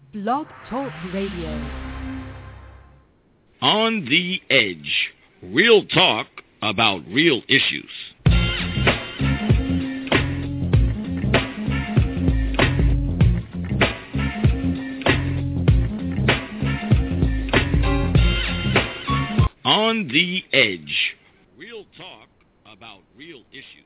Blog Talk Radio. On the Edge. Real talk about real issues. On the Edge. Real talk about real issues.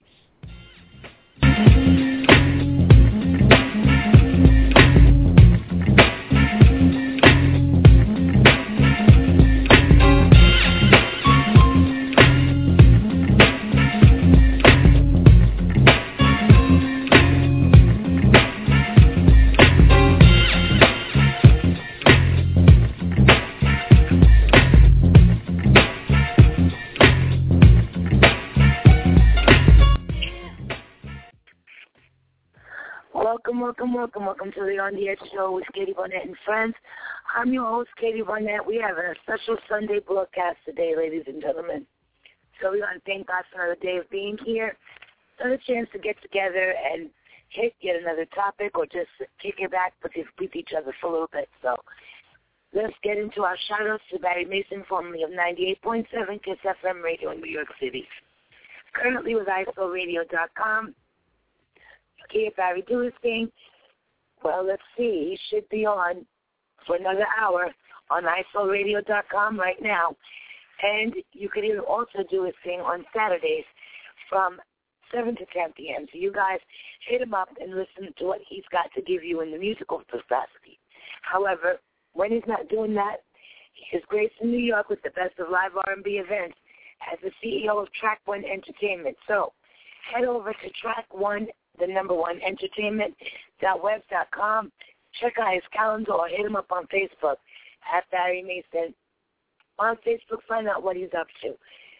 Welcome to the On the Edge show with Katie Barnett and friends. I'm your host, Katie Barnett. We have a special Sunday broadcast today, ladies and gentlemen. So we want to thank God for another day of being here, another chance to get together and hit yet another topic or just kick it back with each other for a little bit. So let's get into our shout-outs to Barry Mason, formerly of 98.7 KISS FM Radio in New York City. Currently with isolradio.com. Okay, if Barry do his thing, well, let's see. He should be on for another hour on isolradio.com right now. And you could even also do his thing on Saturdays from 7 to 10 p.m. So you guys hit him up and listen to what he's got to give you in the musical capacity. However, when he's not doing that, he is graced in New York with the best of live R&B events as the CEO of Track One Entertainment. So head over to Track One, the number one entertainment.web.com. Check out his calendar or hit him up on Facebook at Barry Mason. On Facebook, find out what he's up to.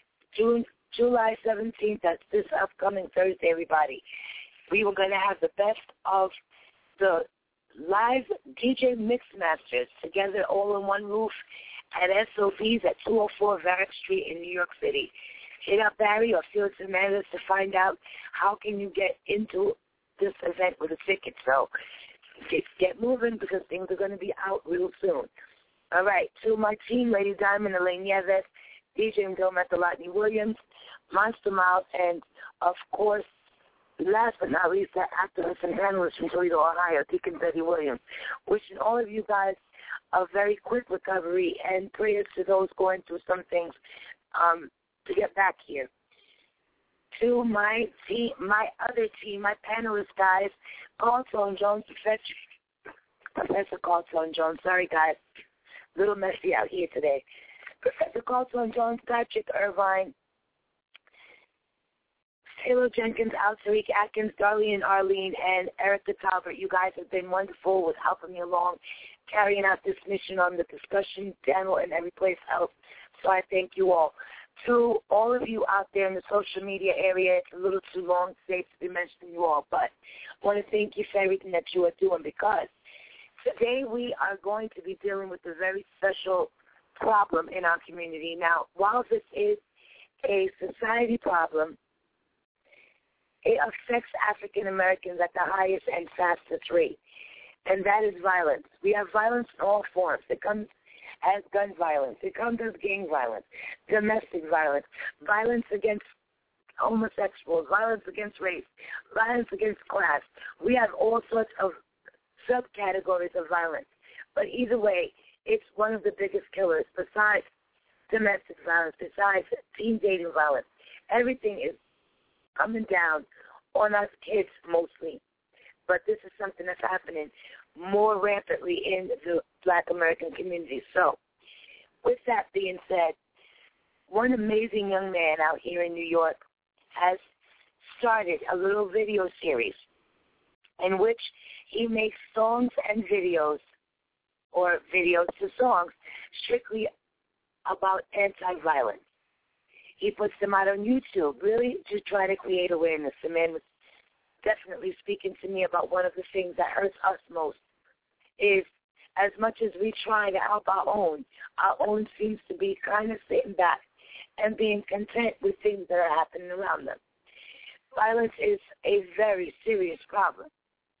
July 17th, that's this upcoming Thursday, everybody. We were going to have the best of the live DJ mix masters together all in one roof at SOB's at 204 Varick Street in New York City. Hit up Barry or Felix Hernandez to find out how can you get into this event with a ticket. So get moving because things are going to be out real soon. All right, to my team, Lady Diamond, Elaine Nieves, DJ and Bill Methalotny Williams, Monster Mouth, and, of course, last but not least, the activist and analyst from Toledo, Ohio, Deacon Betty Williams. Wishing all of you guys a very quick recovery and prayers to those going through some things to get back here. To my team, my other team, my panelist guys, Carlton Jones, Professor Carlton Jones. Sorry, guys. A little messy out here today. Professor Carlton Jones, Patrick Irvine, Taylor Jenkins, Al-Tariq Atkins, Darlene Arlene, and Erica Talbert. You guys have been wonderful with helping me along, carrying out this mission on the discussion panel and every place else. So I thank you all. To all of you out there in the social media area, it's a little too long today to be mentioning you all, but I want to thank you for everything that you are doing because today we are going to be dealing with a very special problem in our community. Now, while this is a society problem, it affects African Americans at the highest and fastest rate, and that is violence. We have violence in all forms. It comes as gun violence. It comes as gang violence, domestic violence, violence against homosexuals, violence against race, violence against class. We have all sorts of subcategories of violence. But either way, it's one of the biggest killers besides domestic violence, besides teen dating violence. Everything is coming down on us kids mostly. But this is something that's happening more rampantly in the Black American community. So, with that being said, one amazing young man out here in New York has started a little video series in which he makes songs and videos, or videos to songs, strictly about anti-violence. He puts them out on YouTube, really to try to create awareness. The man was definitely speaking to me about one of the things that hurts us most is as much as we try to help our own seems to be kind of sitting back and being content with things that are happening around them. Violence is a very serious problem.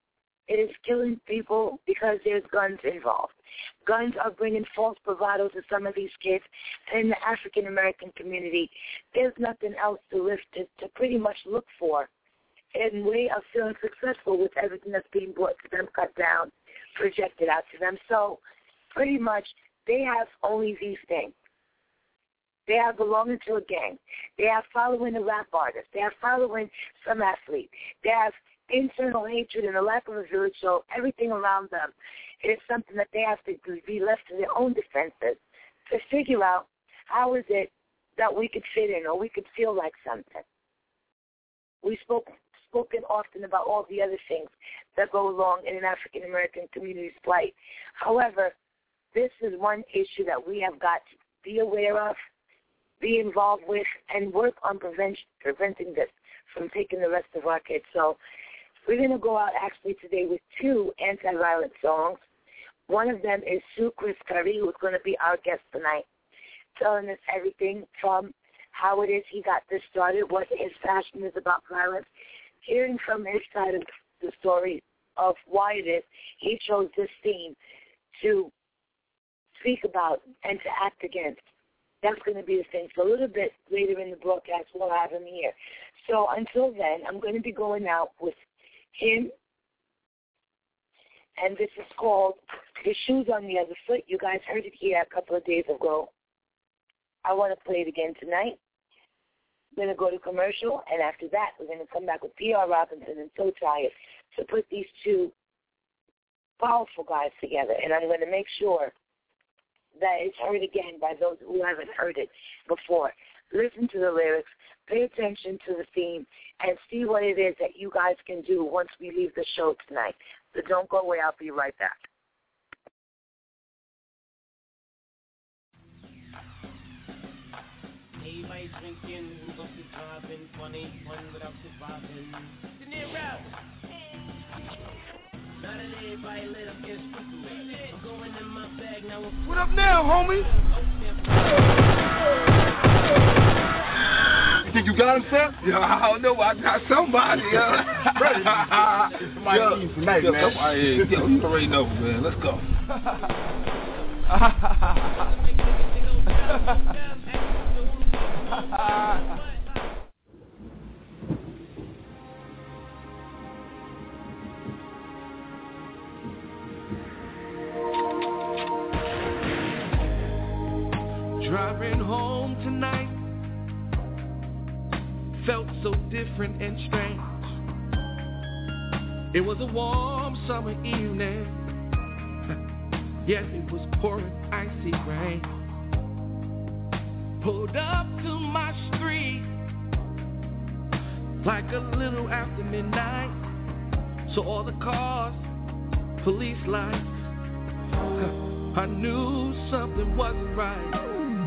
It is killing people because there's guns involved. Guns are bringing false bravado to some of these kids. And in the African-American community, there's nothing else to live to pretty much look for in way of feeling successful with everything that's being brought to them, cut down, projected out to them. So pretty much they have only these things. They have belonging to a gang. They have following a rap artist. They have following some athlete. They have internal hatred and a lack of a village, so everything around them is something that they have to be left to their own defenses to figure out how is it that we could fit in or we could feel like something. We've spoken often about all the other things that go along in an African-American community's plight. However, this is one issue that we have got to be aware of, be involved with, and work on preventing this from taking the rest of our kids. So we're going to go out actually today with 2 anti-violent songs. One of them is Sue Chris Curry, who's going to be our guest tonight, telling us everything from how it is he got this started, what his passion is about violence, hearing from his side of the story of why it is he chose this theme to speak about and to act against. That's going to be the thing. So a little bit later in the broadcast, we'll have him here. So until then, I'm going to be going out with him, and this is called The Shoes on the Other Foot. You guys heard it here a couple of days ago. I want to play it again tonight. We're going to go to commercial, and after that, we're going to come back with P.R. Robinson and So Tired to put these 2 powerful guys together, and I'm going to make sure that it's heard again by those who haven't heard it before. Listen to the lyrics, pay attention to the theme, and see what it is that you guys can do once we leave the show tonight. So don't go away. I'll be right back. Everybody drinking, up to driving, funny, fun without surviving. The near route. Now that everybody lit up, get stupid. I'm going in my bag now. What up now, homie? Think you got him, Sam? Yeah, I don't know. I got somebody. Somebody needs tonight, man. Yo, you already know, man. Let's go. Driving home tonight felt so different and strange. It was a warm summer evening, yet it was pouring icy rain. Pulled up to my street like a little after midnight. Saw all the cars, police lights. I knew something wasn't right.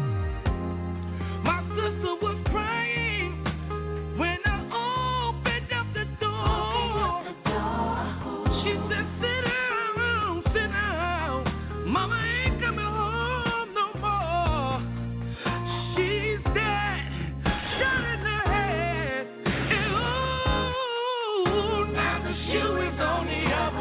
My sister was crying when I opened up the door. She said, sit down, Mama ain't coming home no more. She's dead, shot in the head. And ooh, now the shoe is on the other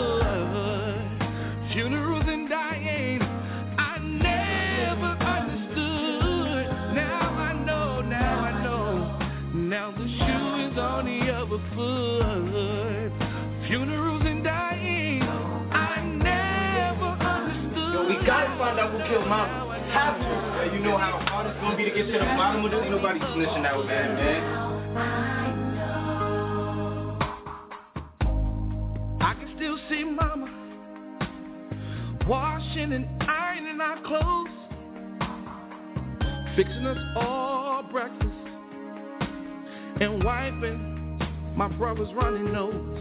foot. Funerals and dying, I never understood. Now I know. Now the shoe is on the other foot. Funerals and dying, I never understood. Yo, we gotta find out who killed Mama. Have to. Yeah, you know how hard it's gonna be to get to the bottom of this. Ain't nobody snitching out, man. I can still see Mama washing and ironing our clothes, fixing us all breakfast, and wiping my brother's running nose.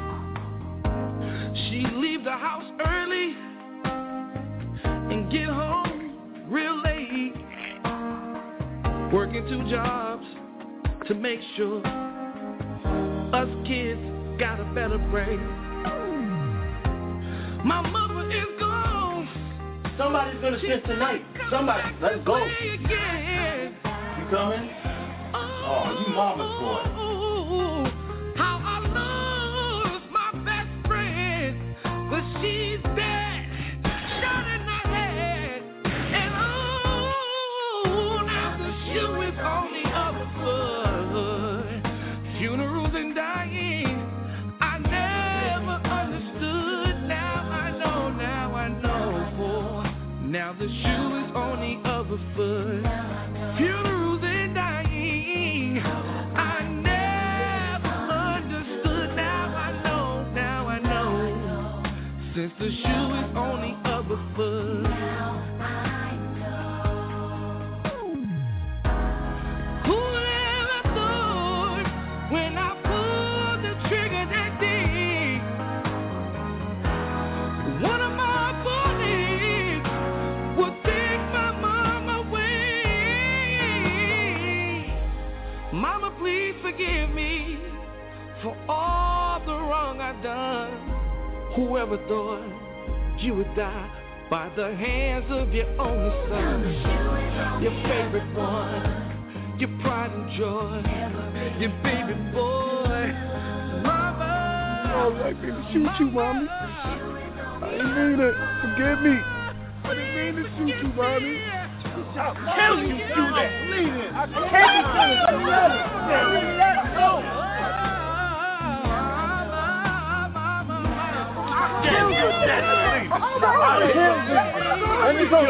She'd leave the house early and get home real late, working 2 jobs to make sure us kids got a better break. My mother is gone. Somebody's gonna snitch tonight. Somebody, let's go. You coming? Oh, you mama's boy. How I lost my best friend. since the shoe is on the other foot. Now I know. Who ever thought when I pulled the trigger that day, one of my bullies would take my mama away? Mama, please forgive me for all the wrong I done. Whoever thought you would die by the hands of your only son, your favorite one, your pride and joy, your baby boy, mama. Oh, I didn't mean to shoot you, mommy. I didn't mean it. Forgive me. I didn't mean to shoot you, mommy. I'll tell you do that. I can't do it. Let it go. Let me go.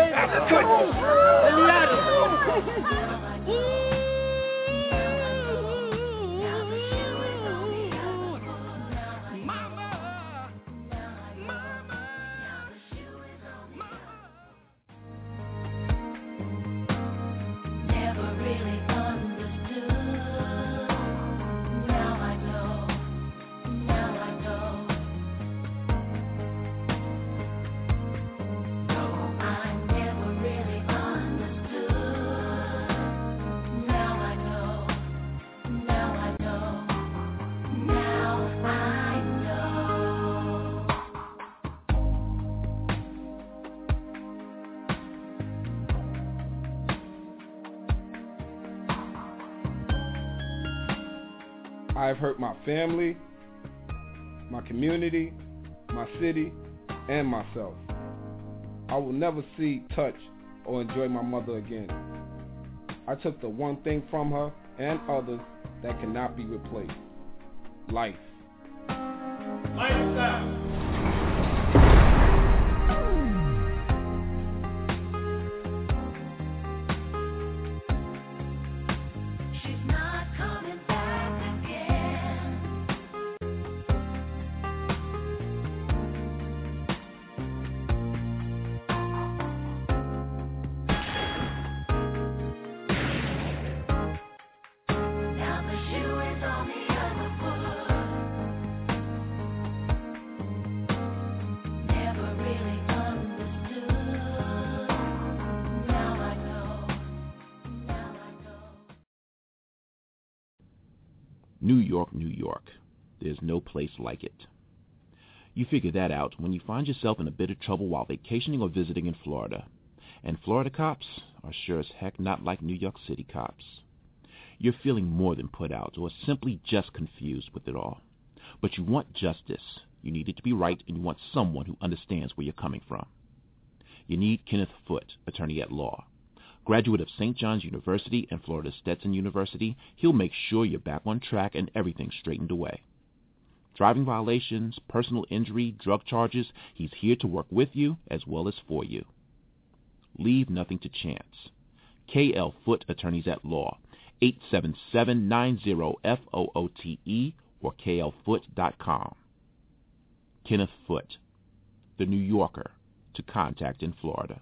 Never really understood. Now I know. Now I know. I never really understood. Now I know. Now I know. Now I know. I've hurt my family, my community, my city, and myself. I will never see, touch, or enjoy my mother again. I took the one thing from her and others that cannot be replaced: life. Lifestyle. She's not coming back again. Now the shoe is on the other foot. Never really understood. Now I know. Now I know. New York, New York. There's no place like it. You figure that out when you find yourself in a bit of trouble while vacationing or visiting in Florida. And Florida cops are sure as heck not like New York City cops. You're feeling more than put out or simply just confused with it all. But you want justice. You need it to be right, and you want someone who understands where you're coming from. You need Kenneth Foote, attorney at law. Graduate of St. John's University and Florida Stetson University, he'll make sure you're back on track and everything's straightened away. Driving violations, personal injury, drug charges, he's here to work with you as well as for you. Leave nothing to chance. K.L. Foote, attorneys at law, 877-90-FOOTE or klfoote.com. Kenneth Foote, the New Yorker, to contact in Florida.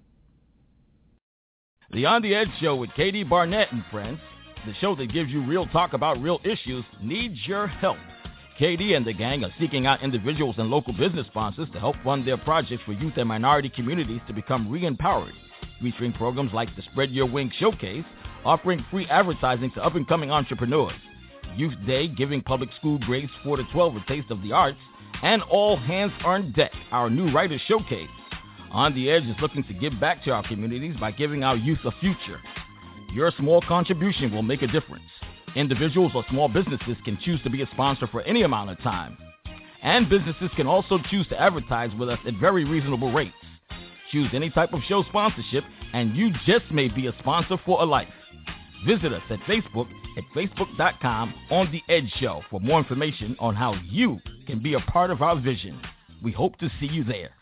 The On the Edge Show with Katie Barnett and friends, the show that gives you real talk about real issues, needs your help. Katie and the gang are seeking out individuals and local business sponsors to help fund their projects for youth and minority communities to become re-empowered, featuring programs like the Spread Your Wings Showcase, offering free advertising to up-and-coming entrepreneurs, Youth Day, giving public school grades 4 to 12 a taste of the arts, and All Hands on Deck, our new writers showcase. On the Edge is looking to give back to our communities by giving our youth a future. Your small contribution will make a difference. Individuals or small businesses can choose to be a sponsor for any amount of time. And businesses can also choose to advertise with us at very reasonable rates. Choose any type of show sponsorship, and you just may be a sponsor for a life. Visit us at Facebook at facebook.com On The Edge Show for more information on how you can be a part of our vision. We hope to see you there.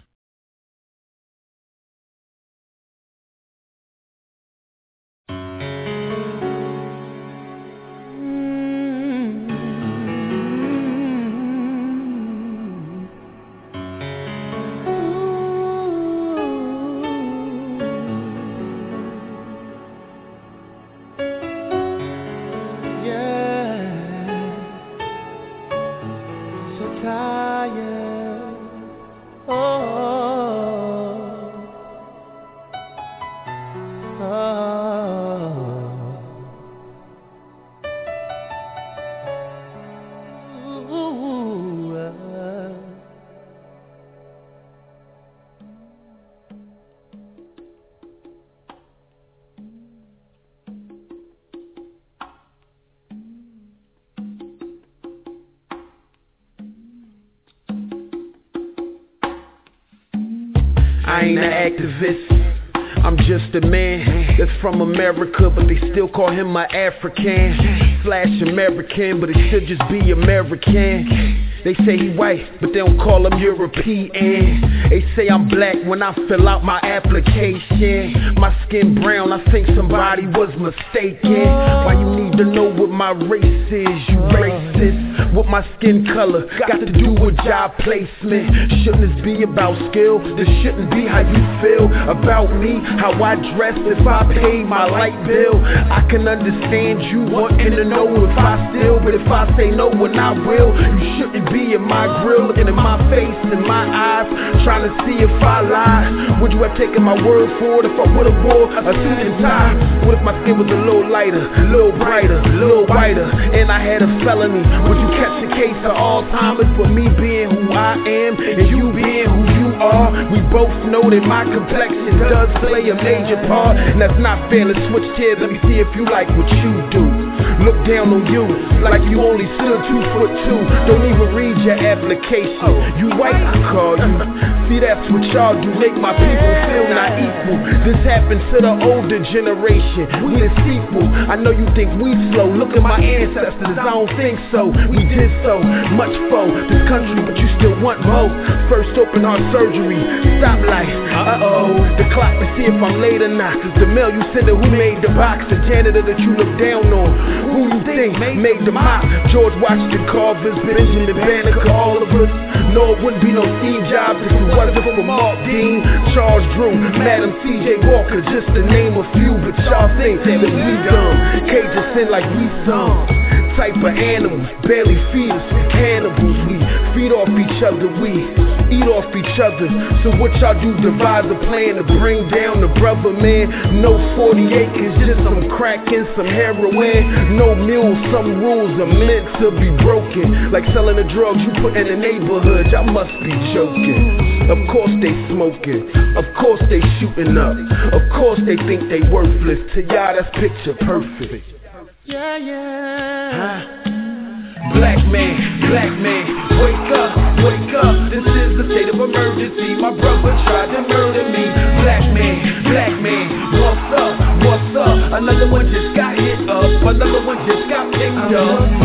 I ain't an activist. I'm just a man that's from America, but they still call him my African / American, but it should just be American. They say he white, but they don't call him European. They say I'm black when I fill out my application. My skin brown, I think somebody was mistaken. Why you need to know what my race is, you racist? What my skin color got to do with job placement? Shouldn't this be about skill? This shouldn't be how you feel about me, how I dress if I pay my light bill. I can understand you wanting to know if I steal, but if I say no when I will, you shouldn't be in my grill, looking in my face and my eyes, trying to see if I lie. Would you have taken my word for it if I would've wore a suit and tie? What if my skin was a little lighter, a little brighter, a little whiter, and I had a felony? Would you catch the case of Alzheimer's for me being who I am and you being who you are? We both know that my complexion does play a major part, and that's not fair. Let's switch chairs, let me see if you like what you do. Look down on you like you only stood 2'2". Don't even read your application. You white, I call you. See, that's what y'all do, make my people feel not equal. This happens to the older generation. We deceitful. I know you think we slow. Look at my ancestors, I don't think so. We did so much for this country, but you still want more. First open heart surgery, stoplight. The clock to see if I'm late or not. The mail you send it, who made the box? The janitor that you look down on. Who you think made the mop? George Washington Carver's, Benjamin Banneker, all of us. No, it wouldn't be no Steve Jobs if it wasn't for Mark Dean, Charles Drew, Madam C.J. Walker, just to name a few. But y'all think that we dumb, cage us in like we some type of animals, barely feed us, cannibals. We feed off each other, we eat off each other. So what y'all do, devise a plan to bring down the brother, man? No 40 acres, just some crack and some heroin. No mules, some rules are meant to be broken. Like selling the drugs you put in the neighborhood, y'all must be joking. Of course they smoking, of course they shooting up, of course they think they worthless. To y'all that's picture perfect. Yeah, yeah. Black man, wake up, this is the state of emergency. My brother tried to murder me. Black man, what's up? Another one just got hit up, another one just got picked up. I'm so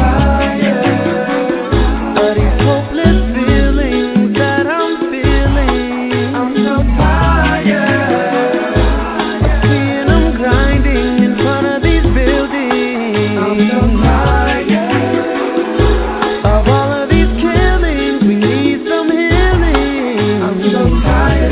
tired of these hopeless feelings that I'm feeling. I'm so tired of seeing them grinding in front of these buildings. I'm so tired of all of these killings. We need some healing. I'm so tired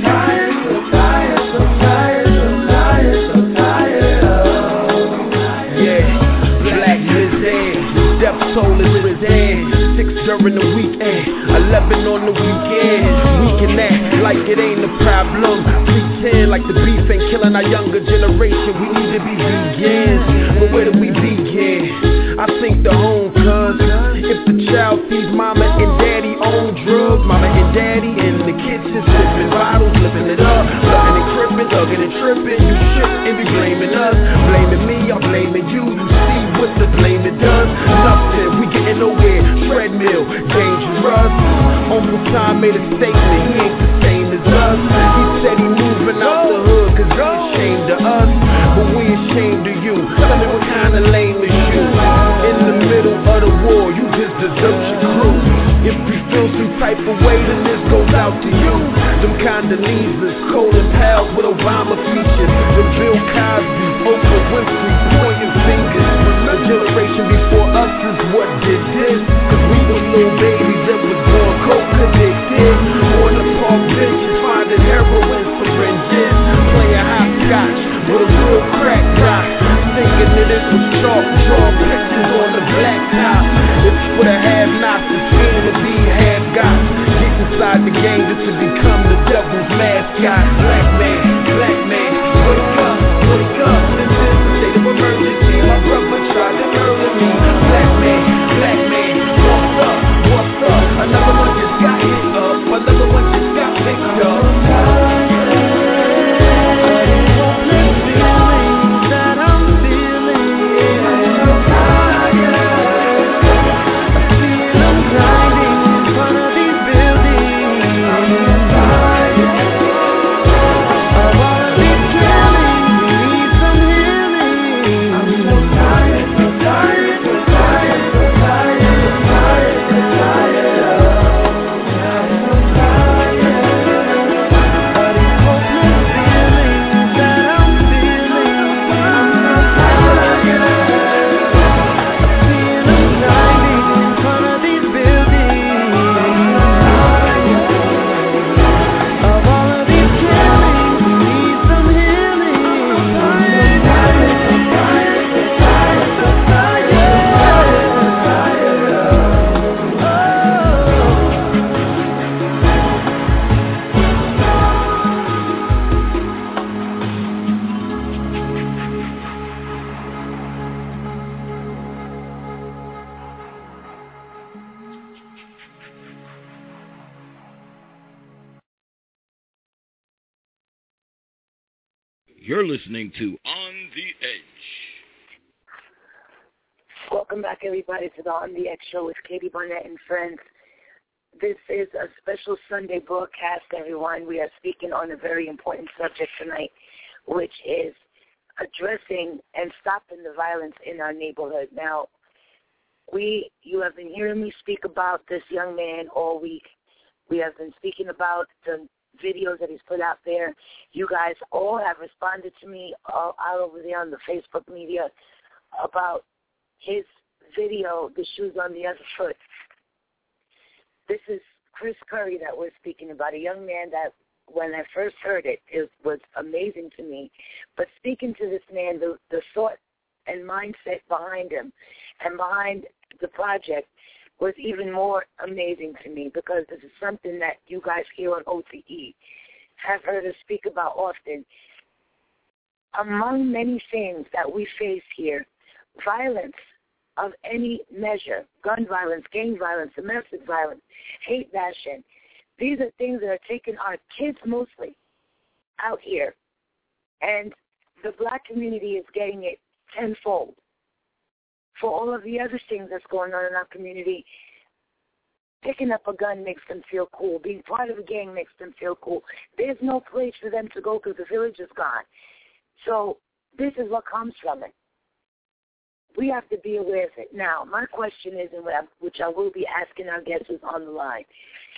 Black Lizard, death toll is risen. 6 during the weekend, 11 on the weekend. We can act like it ain't a problem, pretend like the beef ain't killing our younger generation. We need to be vegans, but where do we begin? I think the home, cause if the child sees mama and daddy on drugs, mama and daddy in the kitchen sipping bottles, living it up, loving and crippin', thugging and tripping, you shouldn't be blaming us, blaming me, I'm blaming you. See what the blaming does? Nothing, we getting nowhere. Treadmill, dangerous. Uncle Tom made a statement, he ain't the same as us. He said he moving out the hood cause he ashamed of us, but we ashamed of you. Tell me what kind of lame is you? In the middle of the war, you just desert your crew. If you feel some type of way, then this goes out to you. Them Condoleezas, Colin Powell with Obama features, them Bill Cosby, Oprah Winfrey pointing fingers. The generation before us is what did this, cause we was little babies that was born coke addicted. On the park benches, finding heroin syringes, playing hopscotch with a real crack rock, thinking that it was chalk, draw pictures on the blacktop. It's for the have-nots, it's feel to be have-got. Get inside the game just to become the devil's mascot. Black man, wake up, this is the state of emergency. My brother tried to murder me. Black man, You're listening to On the Edge. Welcome back, everybody, to the On the Edge show with Katie Barnett and friends. This is a special Sunday broadcast, everyone. We are speaking on a very important subject tonight, which is addressing and stopping the violence in our neighborhood. Now, you have been hearing me speak about this young man all week. We have been speaking about the videos that he's put out there. You guys all have responded to me all over there on the Facebook media about his video, The Shoes on the Other Foot. This is Chris Curry that we're speaking about, a young man that when I first heard it, it was amazing to me. But speaking to this man, the thought and mindset behind him and behind the project was even more amazing to me, because this is something that you guys here on OTE have heard us speak about often. Among many things that we face here, violence of any measure, gun violence, gang violence, domestic violence, hate bashing, these are things that are taking our kids mostly out here. And the black community is getting it tenfold. For all of the other things that's going on in our community, picking up a gun makes them feel cool. Being part of a gang makes them feel cool. There's no place for them to go because the village is gone. So this is what comes from it. We have to be aware of it. Now, my question is, and which I will be asking our guests who's on the line,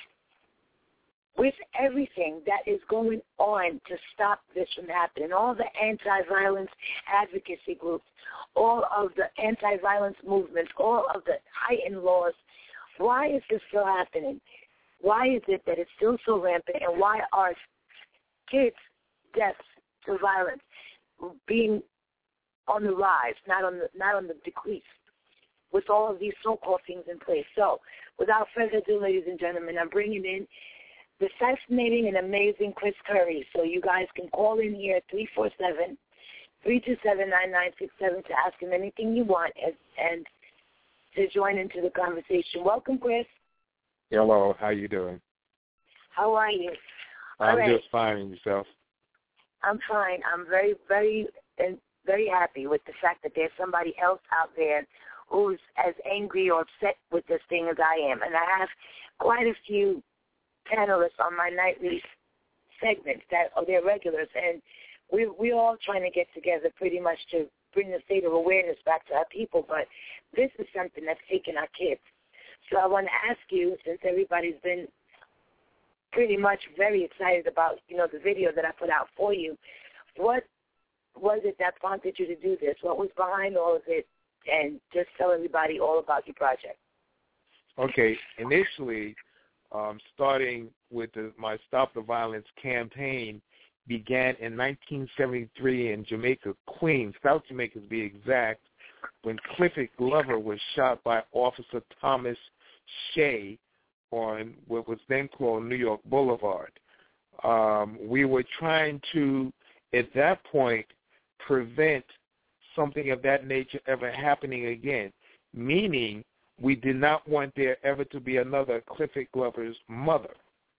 with everything that is going on to stop this from happening, all the anti-violence advocacy groups, all of the anti-violence movements, all of the heightened laws, why is this still happening? Why is it that it's still so rampant, and why are kids' deaths to violence being on the rise, not on the decrease, with all of these so-called things in place? So, without further ado, ladies and gentlemen, I'm bringing in the fascinating and amazing Chris Curry. So you guys can call in here at 347-327-9967 to ask him anything you want and to join into the conversation. Welcome, Chris. Hello. How you doing? How are you? I'm just fine. And yourself? I'm fine. I'm very, very, and very happy with the fact that there's somebody else out there who's as angry or upset with this thing as I am. And I have quite a few panelists on my nightly segments that are their regulars, and we're all trying to get together pretty much to bring the state of awareness back to our people, but this is something that's taking our kids. So I want to ask you, since everybody's been pretty much very excited about, the video that I put out for you, what was it that prompted you to do this? What was behind all of it? And just tell everybody all about your project. Okay, initially, starting with my Stop the Violence campaign began in 1973 in Jamaica, Queens, South Jamaica to be exact, when Clifford Glover was shot by Officer Thomas Shea on what was then called New York Boulevard. We were trying to, at that point, prevent something of that nature ever happening again, meaning we did not want there ever to be another Clifford Glover's mother.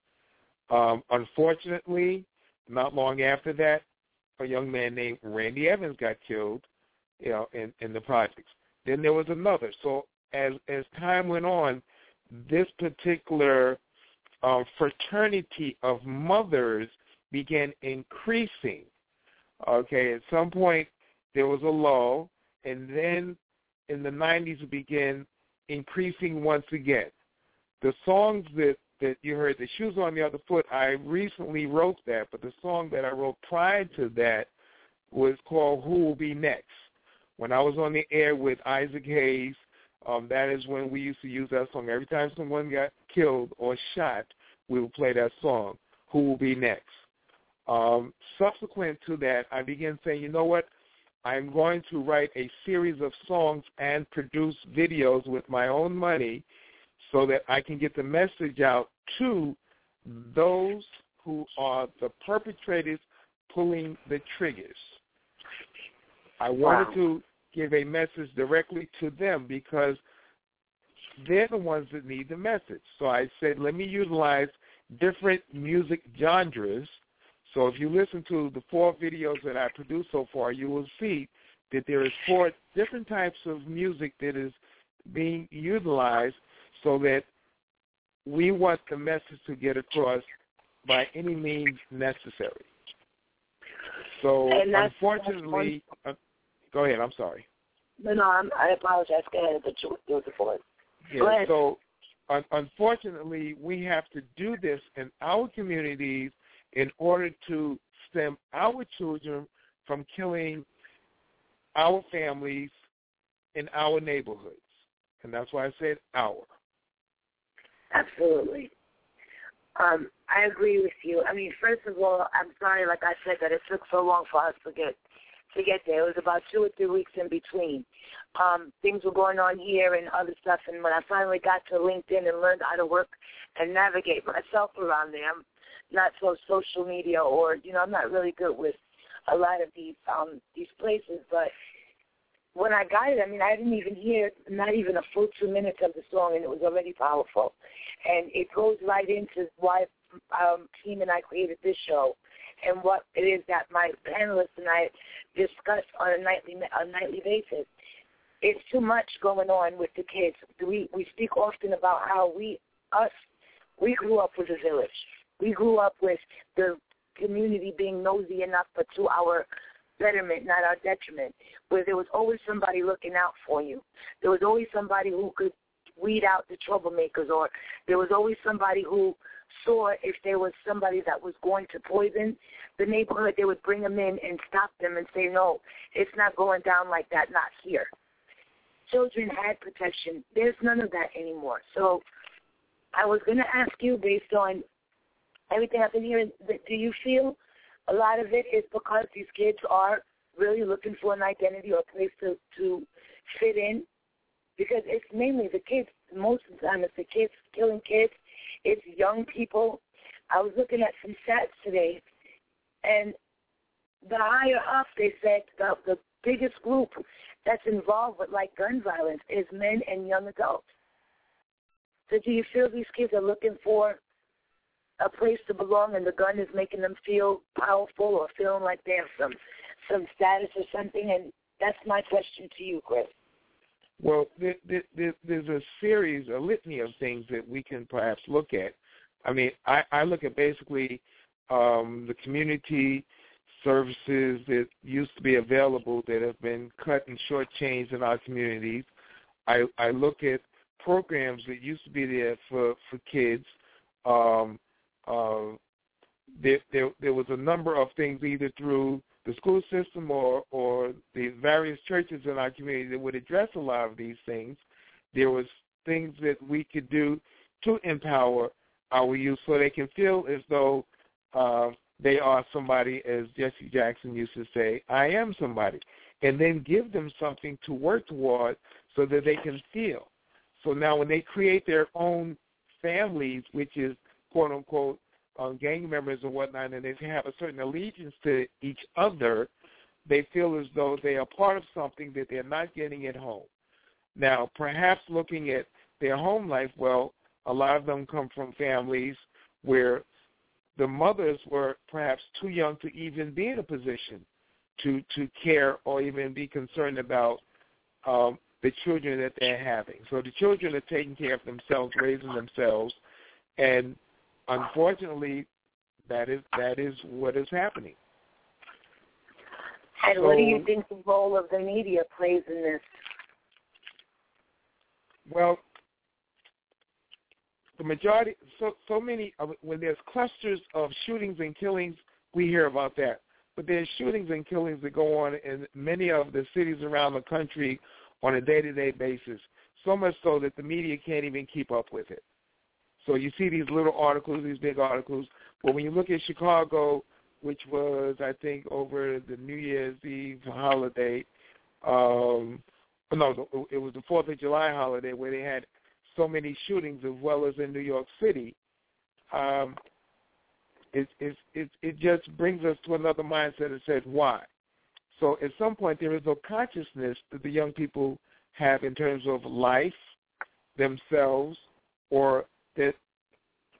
Unfortunately, not long after that, a young man named Randy Evans got killed, in the projects. Then there was another. So as time went on, this particular fraternity of mothers began increasing. Okay, at some point there was a lull, and then in the 90s it began increasing once again. The songs that you heard, The Shoes on the Other Foot, I recently wrote that, but the song that I wrote prior to that was called Who Will Be Next. When I was on the air with Isaac Hayes, that is when we used to use that song. Every time someone got killed or shot, we would play that song, Who Will Be Next. Subsequent to that, I began saying, you know what, I'm going to write a series of songs and produce videos with my own money so that I can get the message out to those who are the perpetrators pulling the triggers. I wanted to give a message directly to them because they're the ones that need the message. So I said, let me utilize different music genres So if you listen to the 4 videos that I produced so far, you will see that there is 4 different types of music that is being utilized so that we want the message to get across by any means necessary. So unfortunately, go ahead, I'm sorry. No, I apologize. Go ahead, but you do the 4. Yeah, go ahead. So unfortunately, we have to do this in our communities in order to stem our children from killing our families in our neighborhoods. And that's why I said our. Absolutely. I agree with you. I mean, first of all, I'm sorry, like I said, that it took so long for us to get there. It was about 2 or 3 weeks in between. Things were going on here and other stuff, and when I finally got to LinkedIn and learned how to work and navigate myself around there, I'm not so social media or, I'm not really good with a lot of these places, but when I got it, I mean, I didn't even hear not even a full 2 minutes of the song, and it was already powerful. And it goes right into why team and I created this show and what it is that my panelists and I discuss on a nightly basis. It's too much going on with the kids. We speak often about how we grew up with a village. We grew up with the community being nosy enough, but to our betterment, not our detriment, where there was always somebody looking out for you. There was always somebody who could weed out the troublemakers, or there was always somebody who saw if there was somebody that was going to poison the neighborhood, they would bring them in and stop them and say, no, it's not going down like that, not here. Children had protection. There's none of that anymore. So I was going to ask you, based on everything I've been hearing, do you feel a lot of it is because these kids are really looking for an identity or a place to fit in? Because it's mainly the kids. Most of the time it's the kids killing kids. It's young people. I was looking at some stats today, and the higher up, they said the biggest group that's involved with, like, gun violence is men and young adults. So do you feel these kids are looking for a place to belong, and the gun is making them feel powerful or feeling like they have some status or something? And that's my question to you, Chris. Well, there's a litany of things that we can perhaps look at. I mean, I look at basically the community services that used to be available that have been cut and shortchanged in our communities. I look at programs that used to be there for kids. There was a number of things either through the school system or the various churches in our community that would address a lot of these things. There was things that we could do to empower our youth so they can feel as though they are somebody, as Jesse Jackson used to say, I am somebody, and then give them something to work toward so that they can feel. So now when they create their own families, which is, quote, unquote, gang members and whatnot, and they have a certain allegiance to each other, they feel as though they are part of something that they're not getting at home. Now, perhaps looking at their home life, well, a lot of them come from families where the mothers were perhaps too young to even be in a position to care or even be concerned about the children that they're having. So the children are taking care of themselves, raising themselves, and unfortunately, that is what is happening. And what do you think the role of the media plays in this? Well, the majority, so many, when there's clusters of shootings and killings, we hear about that. But there's shootings and killings that go on in many of the cities around the country on a day-to-day basis, so much so that the media can't even keep up with it. So you see these little articles, these big articles. But when you look at Chicago, which was, I think, over the New Year's Eve holiday, it was the 4th of July holiday where they had so many shootings as well as in New York City, it just brings us to another mindset that says, why? So at some point there is no consciousness that the young people have in terms of life, themselves, or that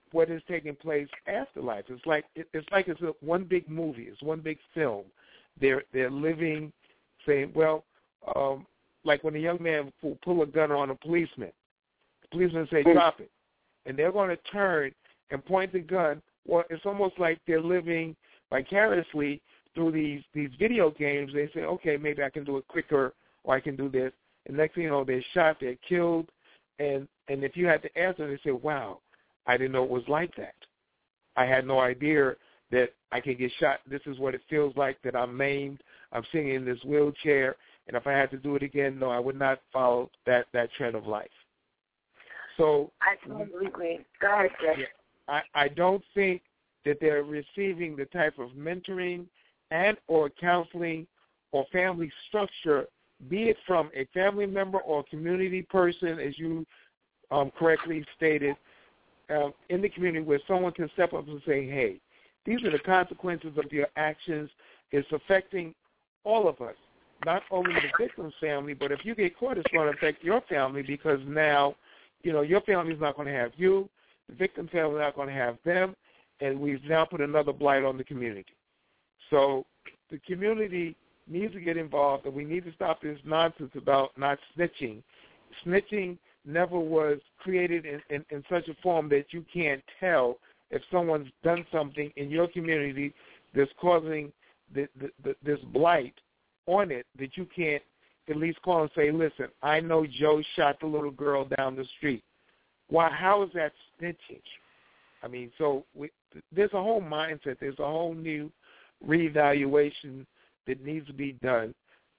what is taking place after life. It's like it's one big movie. It's one big film. They're living, saying, well, like when a young man will pull a gun on a policeman, the policeman say, drop it, and they're going to turn and point the gun. Well, it's almost like they're living vicariously through these video games. They say, okay, maybe I can do it quicker, or I can do this. And next thing you know, they're shot, they're killed, and if you had to answer, they say, wow, I didn't know it was like that. I had no idea that I could get shot. This is what it feels like, that I'm maimed. I'm sitting in this wheelchair, and if I had to do it again, no, I would not follow that trend of life. So I totally agree. Go ahead, Chris. I don't think that they're receiving the type of mentoring and or counseling or family structure, be it from a family member or a community person, as you correctly stated, in the community, where someone can step up and say, hey, these are the consequences of your actions. It's affecting all of us, not only the victim's family, but if you get caught, it's going to affect your family, because now, your family's not going to have you, the victim family is not going to have them, and we've now put another blight on the community. So the community needs to get involved, and we need to stop this nonsense about not snitching. Snitching never was created in such a form that you can't tell if someone's done something in your community that's causing this blight on it, that you can't at least call and say, listen, I know Joe shot the little girl down the street. Why? How is that snitching? I mean, so there's a whole mindset. There's a whole new reevaluation that needs to be done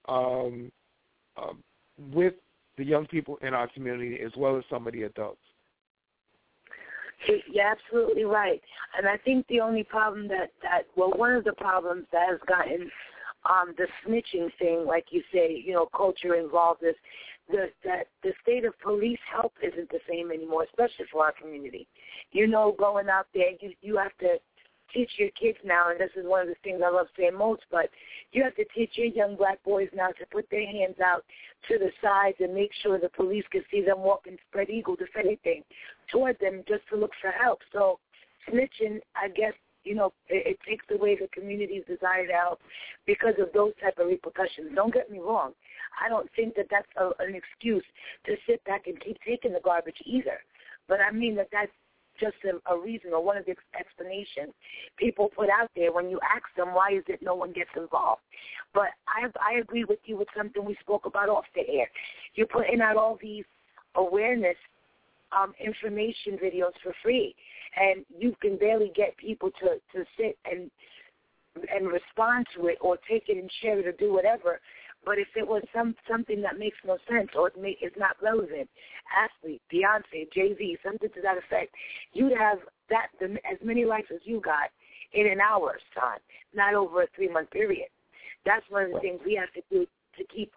with the young people in our community as well as some of the adults. You're absolutely right. And I think the only problem one of the problems that has gotten the snitching thing, like you say, culture involved is that the state of police help isn't the same anymore, especially for our community. Going out there, you have to teach your kids now, and this is one of the things I love saying most, but you have to teach your young black boys now to put their hands out to the sides and make sure the police can see them walking spread eagle, if anything, toward them just to look for help. So snitching, I guess, it takes away the community's desire to help because of those type of repercussions. Don't get me wrong. I don't think that that's an excuse to sit back and keep taking the garbage either. But I mean that's just a reason or one of the explanations people put out there when you ask them why is it no one gets involved. But I agree with you with something we spoke about off the air. You're putting out all these awareness information videos for free, and you can barely get people to sit and respond to it or take it and share it or do whatever. But if it was something that makes no sense or it's not relevant, athlete, Beyonce, Jay-Z, something to that effect, you'd have as many likes as you got in an hour's time, not over a 3-month period. That's one of the things we have to do to keep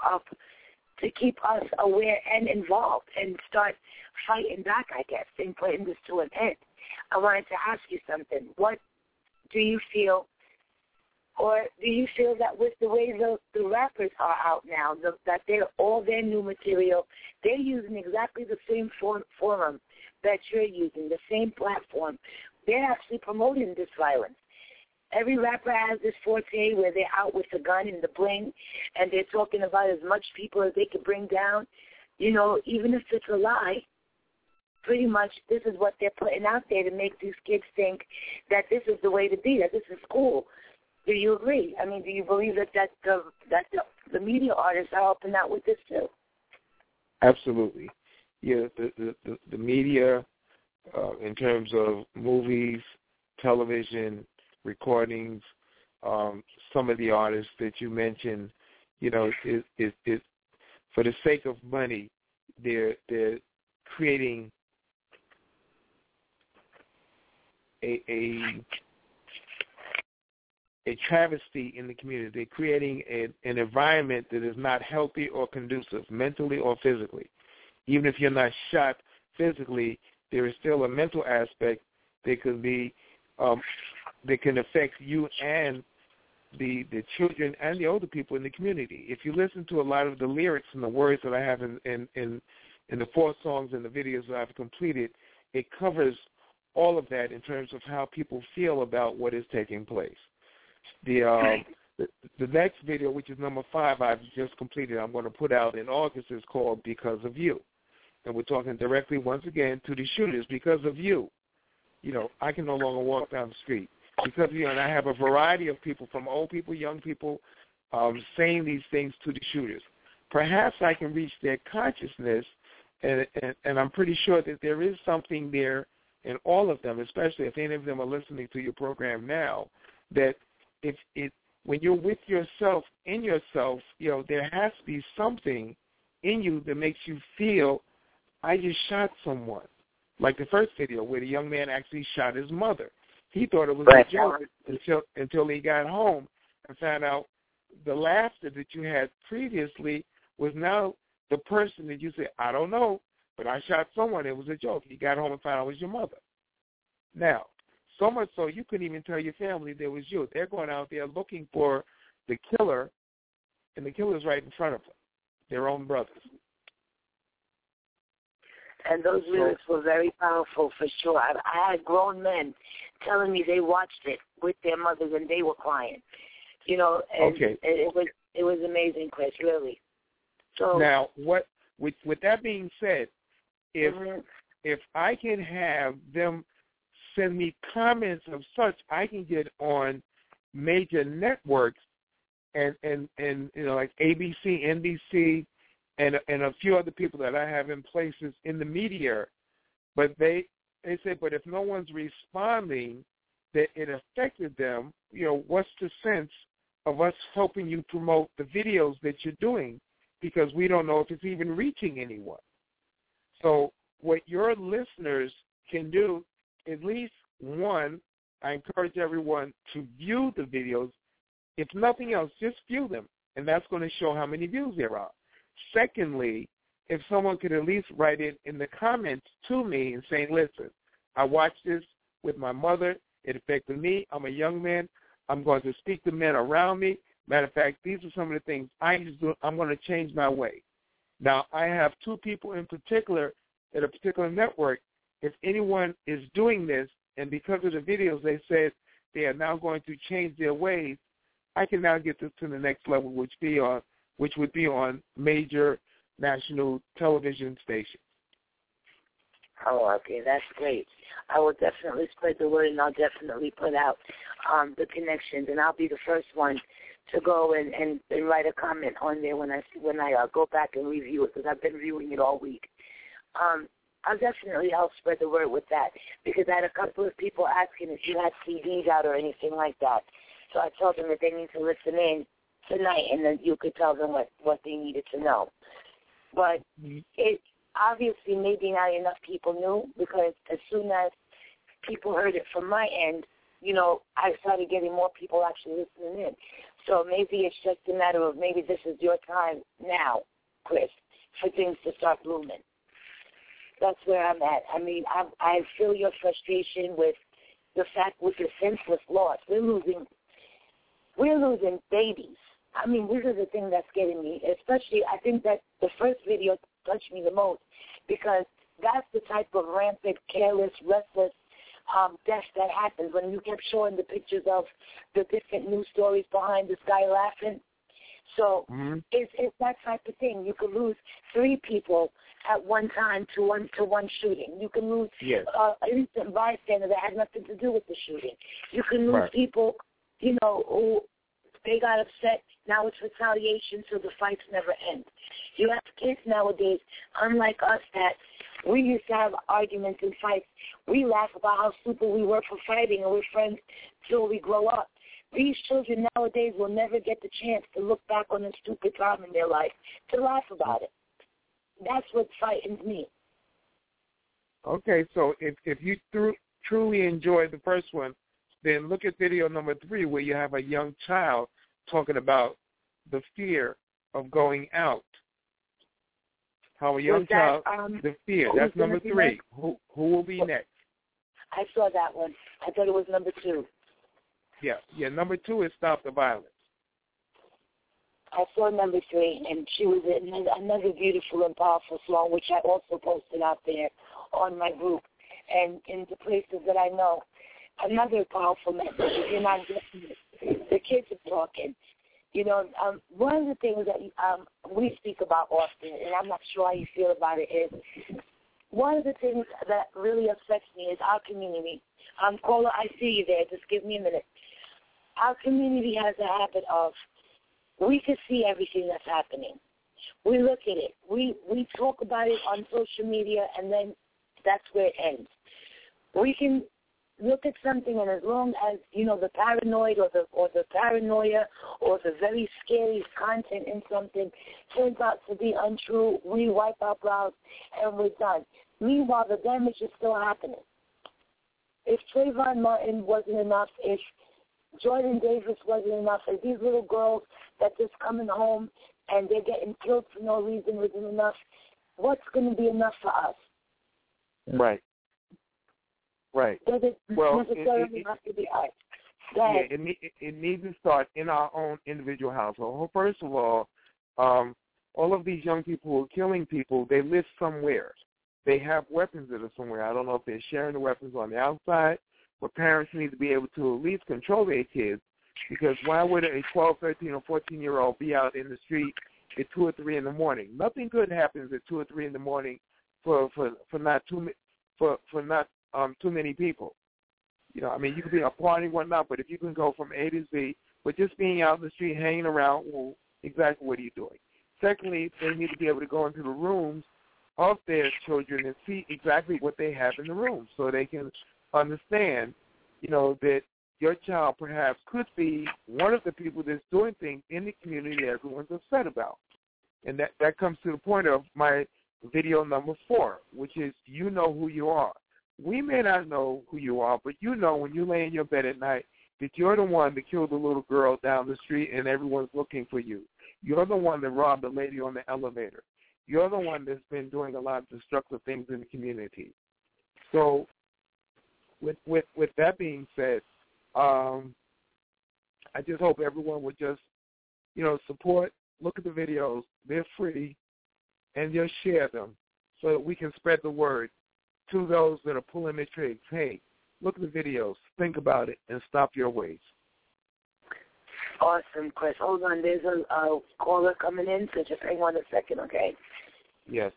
us aware and involved and start fighting back, I guess, and putting this to an end. I wanted to ask you something. What do you feel, or do you feel that with the way the rappers are out now, that they're all their new material, they're using exactly the same forum that you're using, the same platform. They're actually promoting this violence. Every rapper has this forte where they're out with the gun and the bling, and they're talking about as much people as they can bring down. Even if it's a lie, pretty much this is what they're putting out there to make these kids think that this is the way to be, that this is cool. Do you agree? I mean, do you believe that the media artists are helping out with this too? Absolutely. Yeah, the media, in terms of movies, television, recordings, some of the artists that you mentioned, is for the sake of money, they're creating a travesty in the community. They're creating an environment that is not healthy or conducive, mentally or physically. Even if you're not shot physically, there is still a mental aspect that could be that can affect you and the children and the older people in the community. If you listen to a lot of the lyrics and the words that I have in the 4 songs and the videos that I've completed, it covers all of that in terms of how people feel about what is taking place. The next video, which is number 5, I've just completed, I'm going to put out in August, is called Because of You. And we're talking directly, once again, to the shooters. Because of you, I can no longer walk down the street. Because of you, and I have a variety of people, from old people, young people, saying these things to the shooters. Perhaps I can reach their consciousness, and I'm pretty sure that there is something there in all of them, especially if any of them are listening to your program now, that when you're with yourself, in yourself, there has to be something in you that makes you feel, I just shot someone. Like the first video where the young man actually shot his mother. He thought it was a joke until he got home and found out the laughter that you had previously was now the person that you said, I don't know, but I shot someone. It was a joke. He got home and found out it was your mother. Now, so much so you couldn't even tell your family there was you. They're going out there looking for the killer, and the killer's right in front of them, their own brothers. And those lyrics were very powerful for sure. I had grown men telling me they watched it with their mothers and they were crying. And it was amazing, Chris, really. So now, with that being said, if I can have them send me comments of such, I can get on major networks and like ABC, NBC, and a few other people that I have in places in the media, but they say, but if no one's responding, that it affected them, what's the sense of us helping you promote the videos that you're doing, because we don't know if it's even reaching anyone. So what your listeners can do, at least one, I encourage everyone to view the videos. If nothing else, just view them, and that's going to show how many views there are. Secondly, if someone could at least write it in the comments to me and saying, listen, I watched this with my mother. It affected me. I'm a young man. I'm going to speak to men around me. Matter of fact, these are some of the things I used to do. I'm going to change my way. Now, I have 2 people in particular at a particular network. If anyone is doing this, and because of the videos they said they are now going to change their ways, I can now get this to the next level, which would be on major national television stations. Oh, okay, that's great. I will definitely spread the word, and I'll definitely put out the connections, and I'll be the first one to go and write a comment on there when I go back and review it, because I've been reviewing it all week. I'll definitely help spread the word with that, because I had a couple of people asking if you had CDs out or anything like that. So I told them that they need to listen in tonight, and then you could tell them what they needed to know. But it obviously maybe not enough people knew, because as soon as people heard it from my end, I started getting more people actually listening in. So maybe it's just a matter of maybe this is your time now, Chris, for things to start blooming. That's where I'm at. I mean, I feel your frustration with the fact with the senseless loss. We're losing babies. I mean, this is the thing that's getting me. Especially, I think that the first video touched me the most, because that's the type of rampant, careless, restless death that happens when you kept showing the pictures of the different news stories behind this guy laughing. So it's that type of thing. You could lose 3 people at one time to one shooting. You can lose an innocent bystander that had nothing to do with the shooting. You can lose people, who they got upset. Now it's retaliation, so the fights never end. You have kids nowadays, unlike us, that we used to have arguments and fights. We laugh about how stupid we were for fighting, and we're friends till we grow up. These children nowadays will never get the chance to look back on a stupid time in their life to laugh about it. That's what frightens me. Okay, so if you truly enjoyed the first one, then look at video number 3, where you have a young child talking about the fear of going out. How a young child, the fear. That's number 3. Who will be next? I saw that one. I thought it was number 2. Yeah. Number 2 is Stop the Violence. I saw number 3, and she was in another beautiful and powerful song, which I also posted out there on my group. and into places that I know. Another powerful message, if you're not listening, the kids are talking. You know, one of the things that we speak about often, and I'm not sure how you feel about it, is one of the things that really affects me is our community. Caller, I see you there. Just give me a minute. Our community has a habit of, we can see everything that's happening. We look at it. We talk about it on social media, and then that's where it ends. We can look at something, and as long as, you know, the paranoid or the paranoia or the very scary content in something turns out to be untrue, we wipe our brows and we're done. Meanwhile, the damage is still happening. If Trayvon Martin wasn't enough, if Jordan Davis wasn't enough, if these little girls that just coming home and they're getting killed for no reason wasn't enough, what's going to be enough for us? Right. Does it necessarily have to be us? Yeah, it needs to start in our own individual household. Well, first of all of these young people who are killing people, they live somewhere. They have weapons that are somewhere. I don't know if they're sharing the weapons on the outside, but parents need to be able to at least control their kids, because why would a 12, 13, or 14-year-old be out in the street at 2 or 3 in the morning? Nothing good happens at 2 or 3 in the morning for not too many people. You know, I mean, you could be a party, whatnot, but if you can go from A to Z, but just being out in the street, hanging around, well, exactly what are you doing? Secondly, they need to be able to go into the rooms of their children and see exactly what they have in the room, so they can understand, you know, that your child perhaps could be one of the people that's doing things in the community that everyone's upset about. And that comes to the point of my video number 4, which is, you know who you are. We may not know who you are, but you know when you lay in your bed at night that you're the one that killed the little girl down the street and everyone's looking for you. You're the one that robbed the lady on the elevator. You're the one that's been doing a lot of destructive things in the community. So with that being said, I just hope everyone would just, you know, support, look at the videos. They're free, and just share them so that we can spread the word to those that are pulling the trigger. Hey, look at the videos, think about it, and stop your ways. Awesome, Chris. Hold on, there's a caller coming in, so just hang on a second, okay? Yes.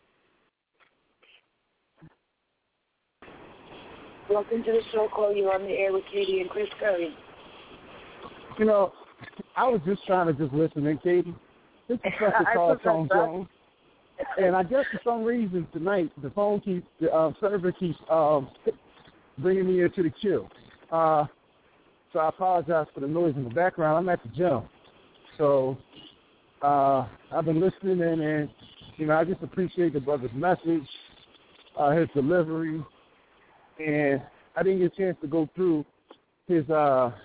Welcome to the show, call you on the air with Katie and Chris Curry. You know, I was just trying to just listen in, Katie. This is Professor Carl Tone Jones. And I guess for some reason tonight, the server keeps bringing me into the queue. So I apologize for the noise in the background. I'm at the gym. So I've been listening and you know, I just appreciate the brother's message, his delivery, and I didn't get a chance to go through his list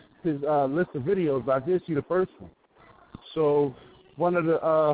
of videos, but I did see the first one. So one of the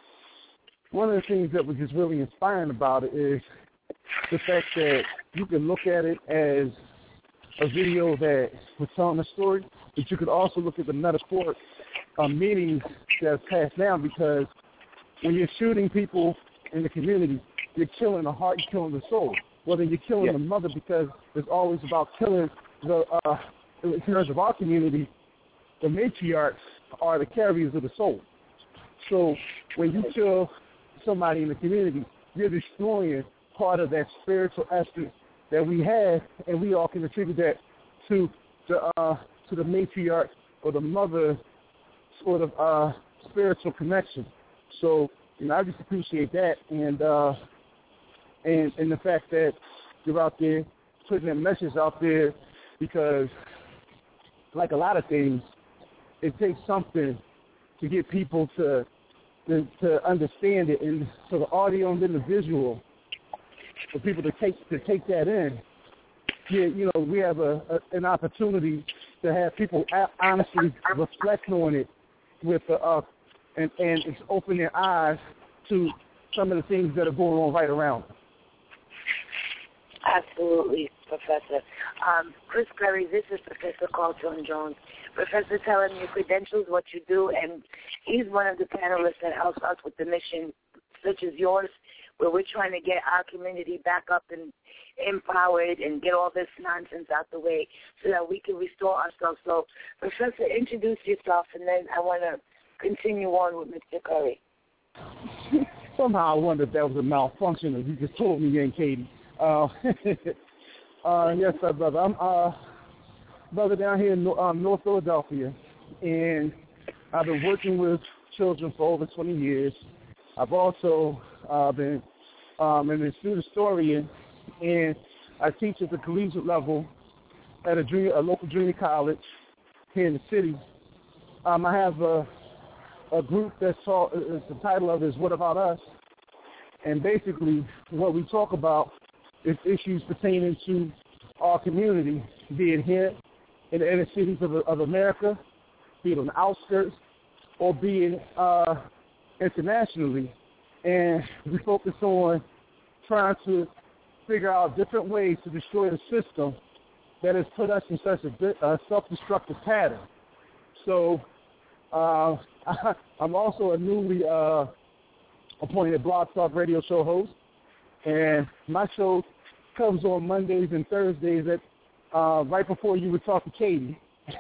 things that was just really inspiring about it is the fact that you can look at it as a video that was telling a story, but you could also look at the metaphoric meanings that's passed down, because when you're shooting people in the community, you're killing the heart, you're killing the soul. Whether you're killing the mother, because it's always about killing the, in terms of our community, the matriarchs are the carriers of the soul. So when you kill somebody in the community, you're destroying part of that spiritual essence that we have, and we all can attribute that to the matriarch or the mother sort of spiritual connection. So, you know, I just appreciate that, and the fact that you're out there putting that message out there, because like a lot of things, it takes something to get people to understand it, and for the audio and then the visual, for people to take that in. Yeah, you know, we have an opportunity to have people honestly reflect on it with and it's open their eyes to some of the things that are going on right around them. Absolutely, Professor. Chris Curry, this is Professor Carl Tone Jones. Professor, tell him your credentials, what you do, and he's one of the panelists that helps us with the mission, such as yours, where we're trying to get our community back up and empowered and get all this nonsense out the way so that we can restore ourselves. So, Professor, introduce yourself, and then I want to continue on with Mr. Curry. Somehow I wondered if that was a malfunction, as you just told me again, Katie. Yes, sir, brother. I'm brother down here in North Philadelphia, and I've been working with children for over 20 years. I've also been an student historian, and I teach at the collegiate level at a local junior college here in the city. I have a group that's called, the title of it is What About Us? And basically what we talk about is issues pertaining to our community, be it here in the inner cities of America, be it on the outskirts, or be it internationally. And we focus on trying to figure out different ways to destroy the system that has put us in such a self-destructive pattern. So I'm also a newly appointed Blog Talk radio show host, and my show comes on Mondays and Thursdays at right before you would talk to Katie.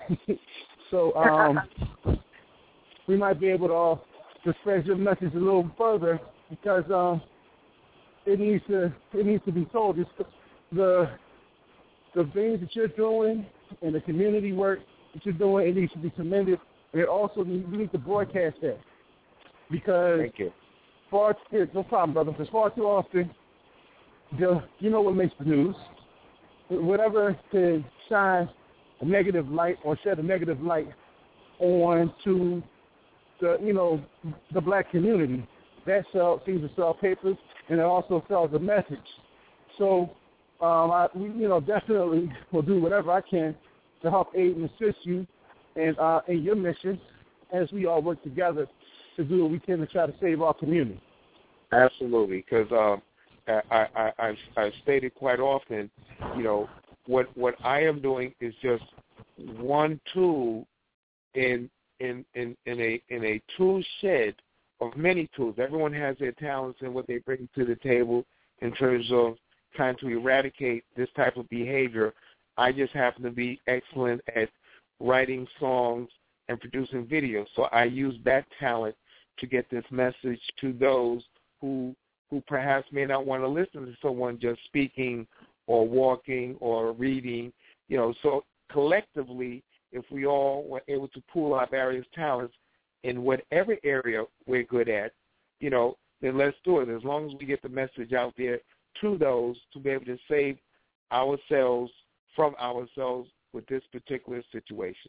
So we might be able to spread your message a little further, because it needs to be told. It's the things that you're doing and the community work that you're doing, it needs to be commended. And it also we need to broadcast that, because thank you. No problem, brother. Because far too often, you know what makes the news. Whatever can shine a negative light or shed a negative light on to the black community, that seems to sell papers, and it also sells a message. So we definitely will do whatever I can to help aid and assist you in your mission, as we all work together to do what we can to try to save our community. Absolutely, because I've stated quite often, what I am doing is just one tool in a tool shed of many tools. Everyone has their talents and what they bring to the table in terms of trying to eradicate this type of behavior. I just happen to be excellent at writing songs and producing videos, so I use that talent to get this message to those who perhaps may not want to listen to someone just speaking or walking or reading. So collectively, if we all were able to pool our various talents in whatever area we're good at, then let's do it. As long as we get the message out there to those to be able to save ourselves from ourselves with this particular situation.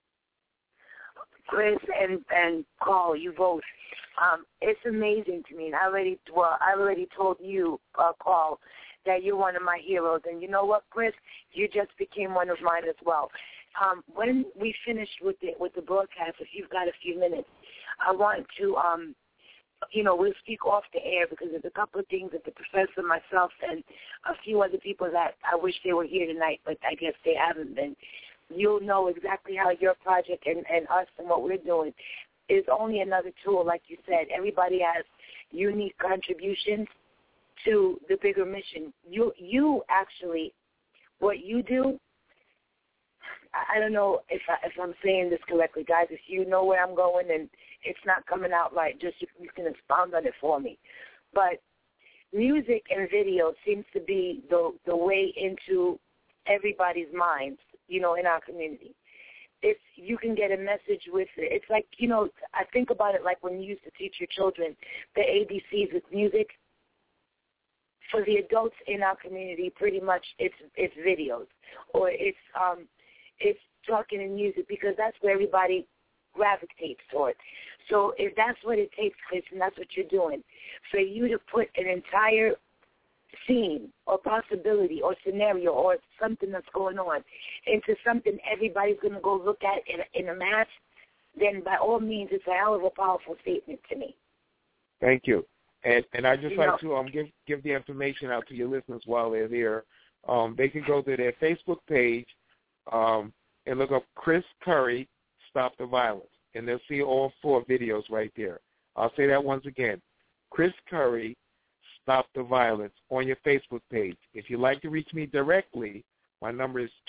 Chris and Carl, you both. It's amazing to me, and I already told you, Carl, that you're one of my heroes. And you know what, Chris? You just became one of mine as well. When we finish with the broadcast, if you've got a few minutes, I want to, we'll speak off the air, because there's a couple of things that the professor, myself, and a few other people that I wish they were here tonight, but I guess they haven't been. You'll know exactly how your project and us and what we're doing is only another tool. Like you said, everybody has unique contributions to the bigger mission. You actually, what you do, I don't know if I'm saying this correctly, guys. If you know where I'm going and it's not coming out right, just you can expound on it for me. But music and video seems to be the way into everybody's minds, in our community. If you can get a message with it, it's like, I think about it like when you used to teach your children the ABCs with music. For the adults in our community, pretty much it's videos, or it's talking and music, because that's where everybody gravitates towards. So if that's what it takes, Chris, and that's what you're doing, for you to put an entire scene or possibility or scenario or something that's going on into something everybody's going to go look at in a mass, then by all means it's a hell of a powerful statement to me. Thank you. And I just like to give the information out to your listeners while they're there. They can go to their Facebook page and look up Chris Curry, Stop the Violence, and they'll see all 4 videos right there. I'll say that once again. Chris Curry, Stop the Violence on your Facebook page. If you'd like to reach me directly, my number is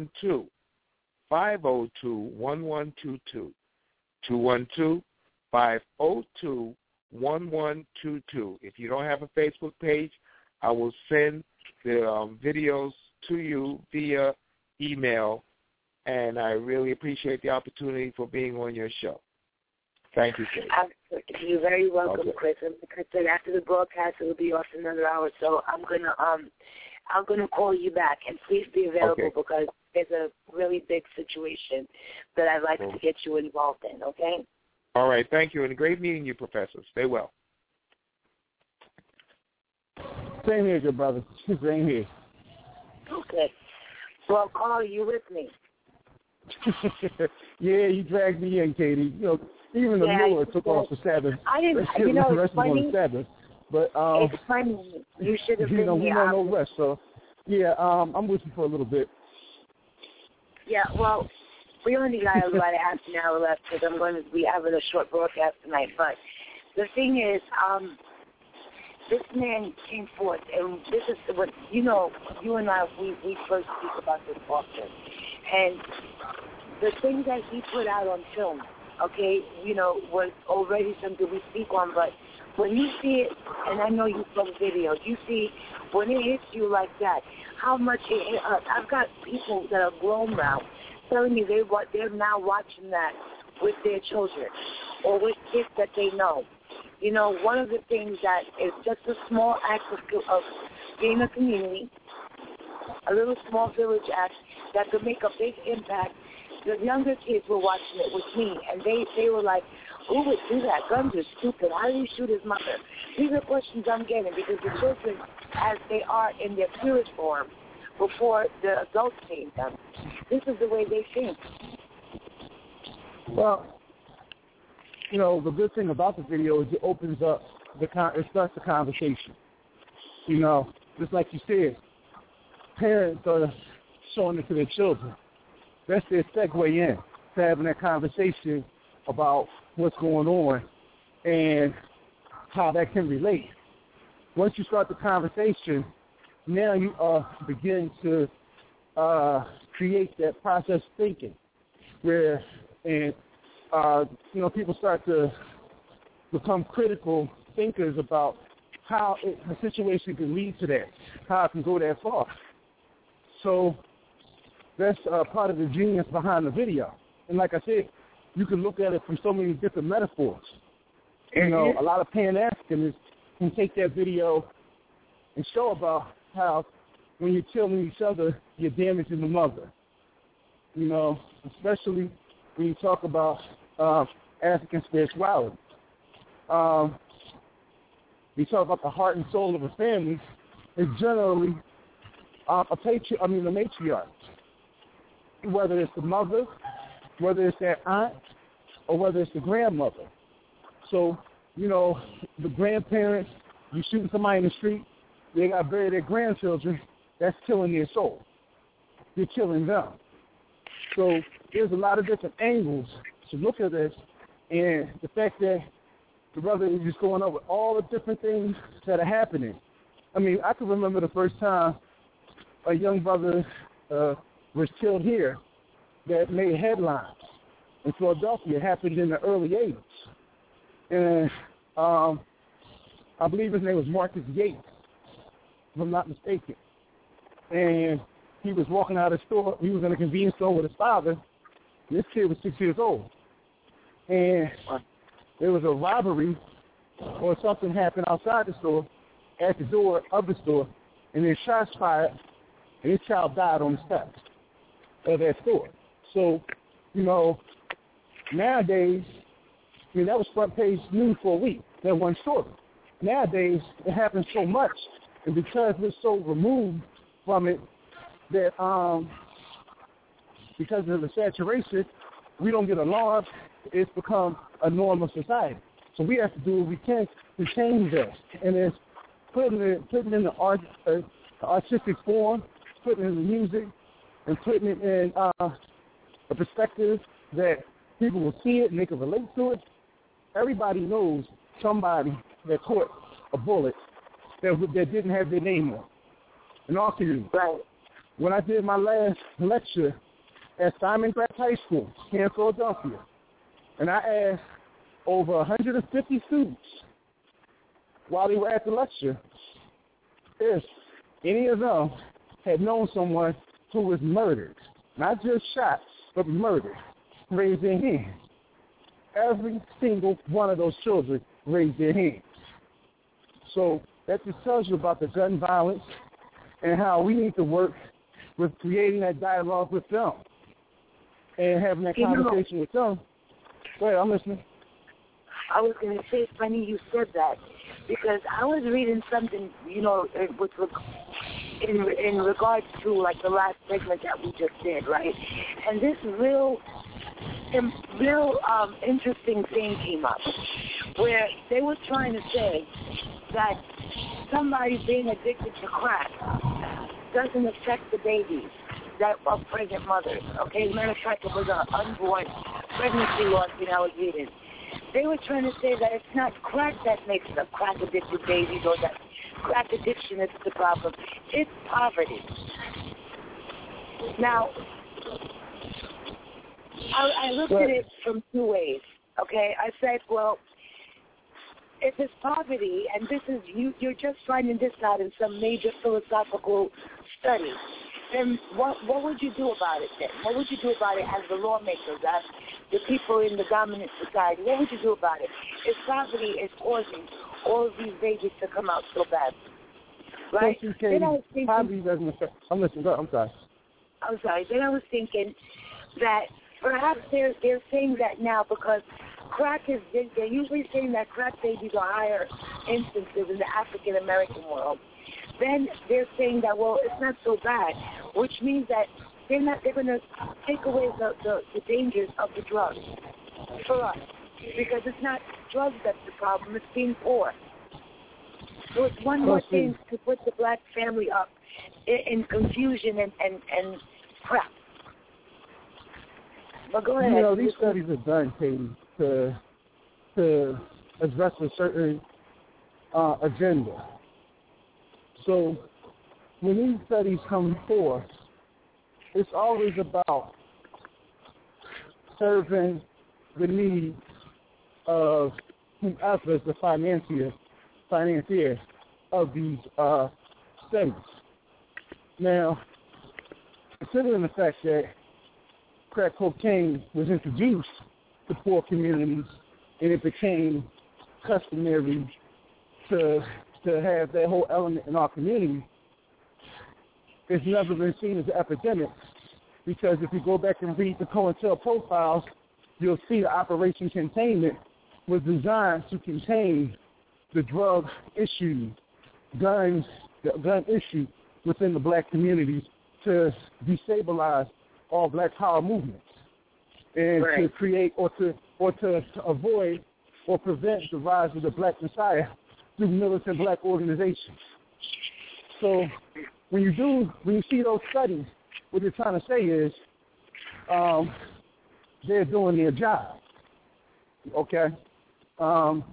212-502-1122. 212-502-1122. If you don't have a Facebook page, I will send the videos to you via email, and I really appreciate the opportunity for being on your show. Thank you, Kate. You're very welcome, Chris. And like I said, after the broadcast, it will be off another hour, so I'm gonna call you back, and please be available because there's a really big situation that I'd like to get you involved in. Okay. All right. Thank you, and great meeting you, Professor. Stay well. Same here, good brother. Same here. Okay. Well, Carl, you with me? Yeah, you dragged me in, Katie. You know, even the Miller took off the Sabbath. I didn't. The rest was on the Sabbath. But it's funny. You should have been here. We know no rest. So, yeah, I'm with you for a little bit. Yeah. Well, we only got about half an hour left because I'm going to be having a short broadcast tonight. But the thing is, this man came forth, and this is what, you know, you and I, we first speak about this often. And the thing that he put out on film, okay, you know, was already something we speak on, but when you see it, and I know you from videos, you see when it hits you like that, how much it hit us. I've got people that are grown now telling me they're now watching that with their children or with kids that they know. You know, one of the things that is just a small act of being a community, a little small village act that could make a big impact. The younger kids were watching it with me, and they were like, who would do that? Guns are stupid. How do you shoot his mother? These are questions I'm getting because the children, as they are in their purest form, before the adults came them, this is the way they think. Well, you know, the good thing about the video is it opens up it starts the conversation. You know, just like you said, parents are showing it to their children. That's their segue in to having that conversation about what's going on and how that can relate. Once you start the conversation, now you are beginning to create that process thinking where, and you know, people start to become critical thinkers about how a situation can lead to that, how it can go that far. So that's part of the genius behind the video. And like I said, you can look at it from so many different metaphors. You know, a lot of Pan-Africanists can take that video and show about how when you're killing each other, you're damaging the mother. You know, especially when you talk about African spirituality. You talk about the heart and soul of a family. It's generally a matriarch. Whether it's the mother, whether it's their aunt, or whether it's the grandmother. So, you know, the grandparents, you shooting somebody in the street, they got to bury their grandchildren, that's killing their soul. You're killing them. So there's a lot of different angles to look at this, and the fact that the brother is just going over all the different things that are happening. I mean, I can remember the first time a young brother was killed here that made headlines in Philadelphia. It happened in the early 80s. And I believe his name was Marcus Yates, if I'm not mistaken. And he was walking out of the store. He was in a convenience store with his father. This kid was 6 years old. And there was a robbery or something happened outside the store, at the door of the store, and then shots fired, and this child died on the steps of that store. So, you know, nowadays, I mean, that was front page news for a week, that one story. Nowadays, it happens so much, and because we're so removed from it, that because of the saturation, we don't get alarmed. It's become a normal society. So we have to do what we can to change that. And it's putting it in the artistic form, putting it in the music, and putting it in a perspective that people will see it and they can relate to it. Everybody knows somebody that caught a bullet that didn't have their name on in our community. Right. When I did my last lecture at Simon Gratz High School here in Philadelphia, and I asked over 150 students while they were at the lecture if any of them had known someone who was murdered, not just shot, but murdered, raised their hand. Every single one of those children raised their hands. So that just tells you about the gun violence and how we need to work with creating that dialogue with them and having that conversation with them. Go ahead, I'm listening. I was going to say, it's funny you said that, because I was reading something, with in regards to like the last segment that we just did, right? And this real interesting thing came up, where they were trying to say that somebody being addicted to crack doesn't affect the babies that are pregnant mothers. Okay, as a matter of fact, it was an unborn pregnancy loss that I was reading. They were trying to say that it's not crack that makes the crack-addicted babies, or that crack addiction is the problem. It's poverty. Now, I looked at it from two ways, okay? I said, well, if it's poverty, and this is you're just finding this out in some major philosophical study, then what would you do about it then? What would you do about it as the lawmakers, as the people in the dominant society? What would you do about it if poverty is causing all of these babies to come out so bad? Right? Then I was thinking, poverty doesn't affect. I'm listening. I'm sorry. Then I was thinking that perhaps they're saying that now because crack they're usually saying that crack babies are higher instances in the African American world. Then they're saying that, well, it's not so bad, which means that they're going to take away the dangers of the drugs for us, because it's not drugs that's the problem, it's being poor. So it's one more thing to put the black family up in confusion and crap. But go ahead. These studies are done, Katie, to address a certain agenda. So when these studies come forth, it's always about serving the needs of whomever is the financier of these studies. Now, considering the fact that crack cocaine was introduced to poor communities and it became customary to have that whole element in our community, it's never been seen as an epidemic, because if you go back and read the COINTEL profiles, you'll see the Operation Containment was designed to contain the drug issue, the gun issue within the black community, to destabilize all black power movements and to create or to avoid or prevent the rise of the Black Messiah through militant black organizations. So when you see those studies, what they're trying to say is they're doing their job. Okay? What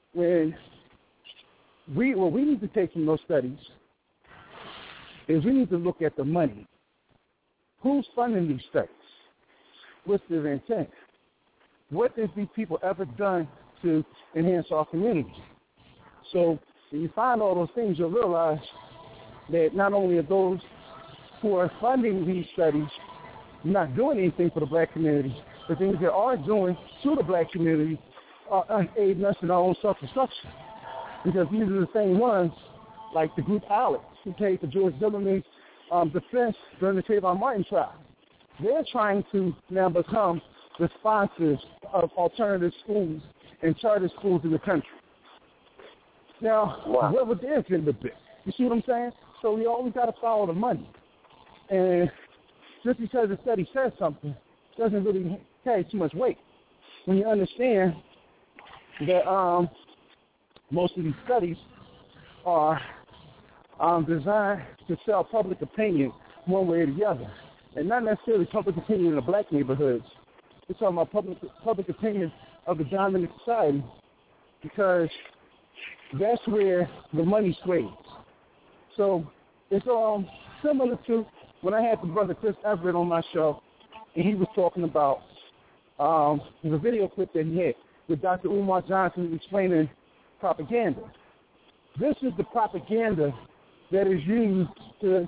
we need to take from those studies is we need to look at the money. Who's funding these studies? What's their intent? What have these people ever done to enhance our community? So when you find all those things, you'll realize that not only are those who are funding these studies not doing anything for the black community, the things they are doing to the black community are aiding us in our own self-destruction. Because these are the same ones, like the group Alex, who paid for George Zimmerman's defense during the Trayvon Martin trial. They're trying to now become the sponsors of alternative schools and charter schools in the country. Now, what would their agenda be? You see what I'm saying? So we always got to follow the money. And just because the study says something doesn't really carry too much weight. When you understand that most of these studies are designed to sell public opinion one way or the other, and not necessarily public opinion in the black neighborhoods. We're talking about public opinion of the dominant society, because that's where the money sways. So it's similar to when I had the brother Chris Everett on my show, and he was talking about the video clip that he had with Dr. Umar Johnson explaining propaganda. This is the propaganda that is used to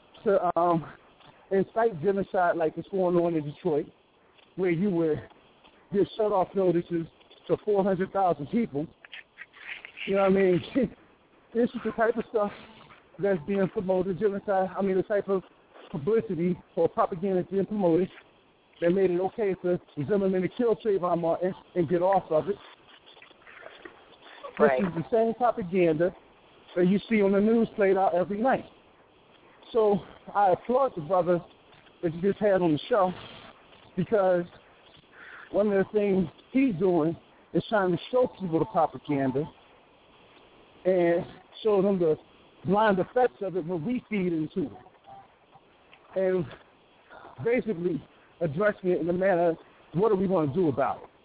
incite genocide like it's going on in Detroit, where you would give shut-off notices to 400,000 people. You know what I mean? This is the type of stuff that's being promoted, genocide. I mean, the type of publicity or propaganda that's being promoted that made it okay for Zimmerman to kill Trayvon Martin and get off of it. Right. This is the same propaganda that you see on the news played out every night. So I applaud the brother that you just had on the show, because one of the things he's doing is trying to show people the propaganda and show them the blind effects of it when we feed into it. And basically addressing it in the manner, what are we going to do about it?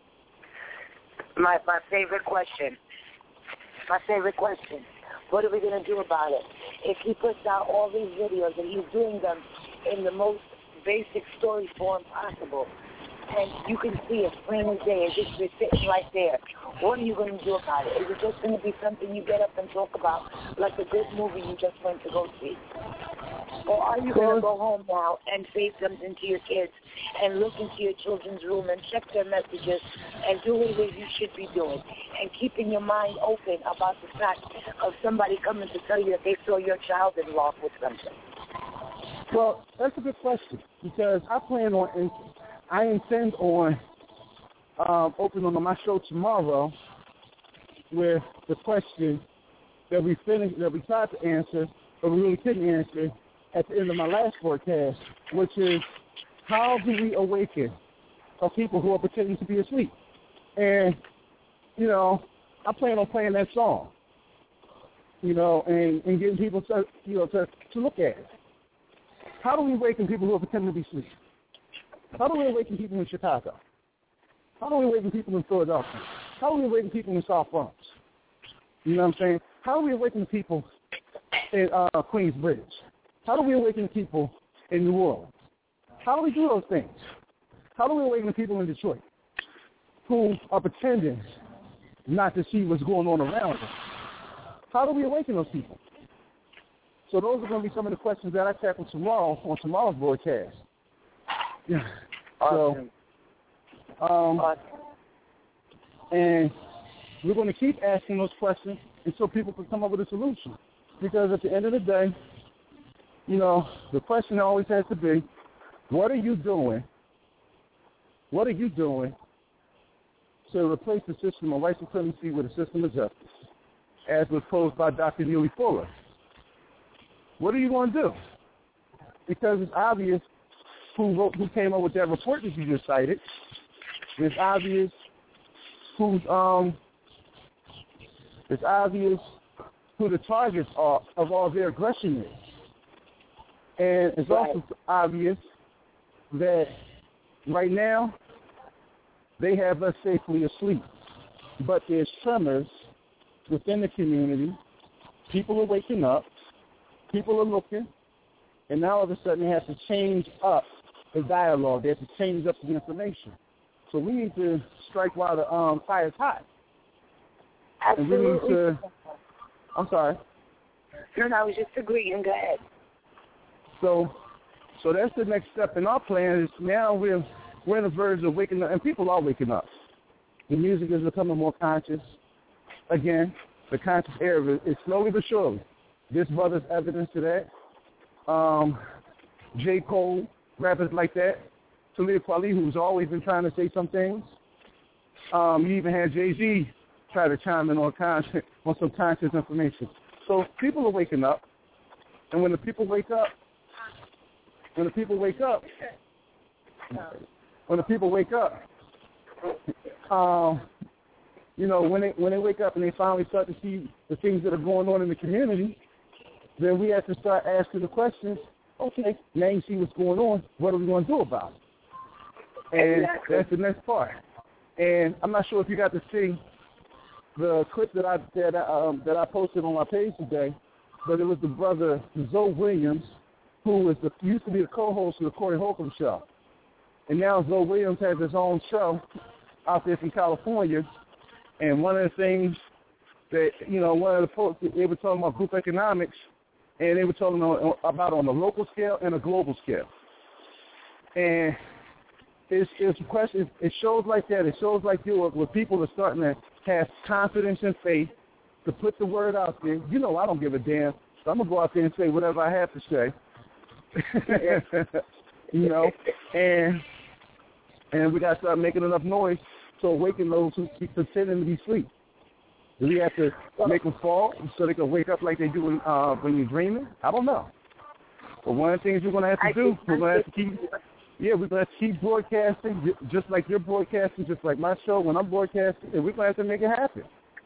My favorite question. What are we going to do about it? If he puts out all these videos and he's doing them in the most basic story form possible, and you can see it plain as day, as if you're sitting right there, what are you going to do about it? Is it just going to be something you get up and talk about, like a good movie you just went to go see? Or are you going to go home now and say something to your kids and look into your children's room and check their messages and do what it is you should be doing, and keeping your mind open about the fact of somebody coming to tell you that they saw your child in love with something? Well, that's a good question, because I intend on opening on my show tomorrow with the question that we tried to answer, but we really couldn't answer at the end of my last broadcast, which is, how do we awaken people who are pretending to be asleep? And, you know, I plan on playing that song, you know, and getting people to look at it. How do we awaken people who are pretending to be asleep? How do we awaken people in Chicago? How do we awaken people in Philadelphia? How do we awaken people in South Bronx? You know what I'm saying? How do we awaken people in Queensbridge? How do we awaken people in New Orleans? How do we do those things? How do we awaken people in Detroit who are pretending not to see what's going on around them? How do we awaken those people? So those are going to be some of the questions that I tackle tomorrow on tomorrow's broadcast. Yeah. Awesome. And we're going to keep asking those questions until people can come up with a solution. Because at the end of the day, you know, the question always has to be, what are you doing? What are you doing to replace the system of white supremacy with a system of justice, as was posed by Dr. Neely Fuller? What are you going to do? Because it's obvious who came up with that report that you just cited. It's obvious who the targets are of all their aggression is. And it's also obvious that right now they have us safely asleep. But there's tremors within the community. People are waking up. People are looking. And now all of a sudden they have to change up the dialogue. They have to change up the information. So we need to strike while the fire's hot. Absolutely. And we need to... I'm sorry. No, I was just agreeing. Go ahead. So that's the next step in our plan. Is now we're on the verge of waking up, and people are waking up. The music is becoming more conscious. Again, the conscious era is slowly but surely. This brother's evidence to that. J. Cole, rappers like that. Talib Kweli, who's always been trying to say some things. You even had Jay-Z try to chime in on some conscious information. So people are waking up, and when the people wake up, you know, when they wake up and they finally start to see the things that are going on in the community, then we have to start asking the questions. Okay, now you see what's going on. What are we going to do about it? And that's the next part. And I'm not sure if you got to see the clip that I posted on my page today, but it was the brother Zoe Williams, who used to be the co-host of the Corey Holcomb show, and now Zoe Williams has his own show out there from California. And one of the things that one of the folks, they were talking about group economics, and they were talking about on a local scale and a global scale. And it's a question. It shows like that. It shows like where people are starting to have confidence and faith to put the word out there. I don't give a damn. So I'm gonna go out there and say whatever I have to say. and we gotta start making enough noise to awaken those who keep pretending to be asleep. Do we have to make them fall so they can wake up like they do when you're dreaming? I don't know. But one of the things we're gonna have to do, we're gonna have to keep. Yeah, we're going to keep broadcasting, just like you're broadcasting, just like my show when I'm broadcasting, and we're going to have to make it happen.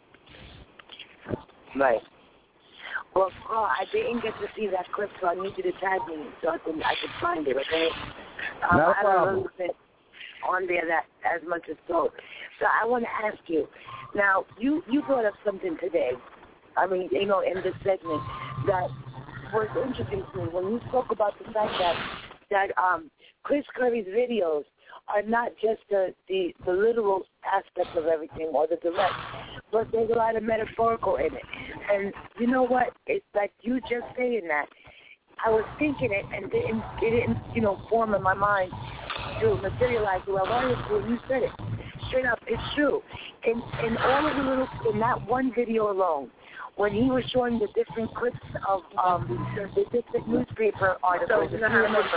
Right. Well, Carl, I didn't get to see that clip, so I need you to tag me so I could find it, okay? No I don't know if it's on there that as much as so. So I want to ask you, now, you brought up something today, in this segment, that was interesting to me. When you spoke about the fact that Chris Curry's videos are not just the literal aspects of everything or the direct, but there's a lot of metaphorical in it. And you know what? It's like you just saying that. I was thinking it, and it didn't form in my mind to materialize the way I wanted to, and you said it. Straight up, it's true. In all of in that one video alone, when he was showing the different clips of the different newspaper articles, if you remember.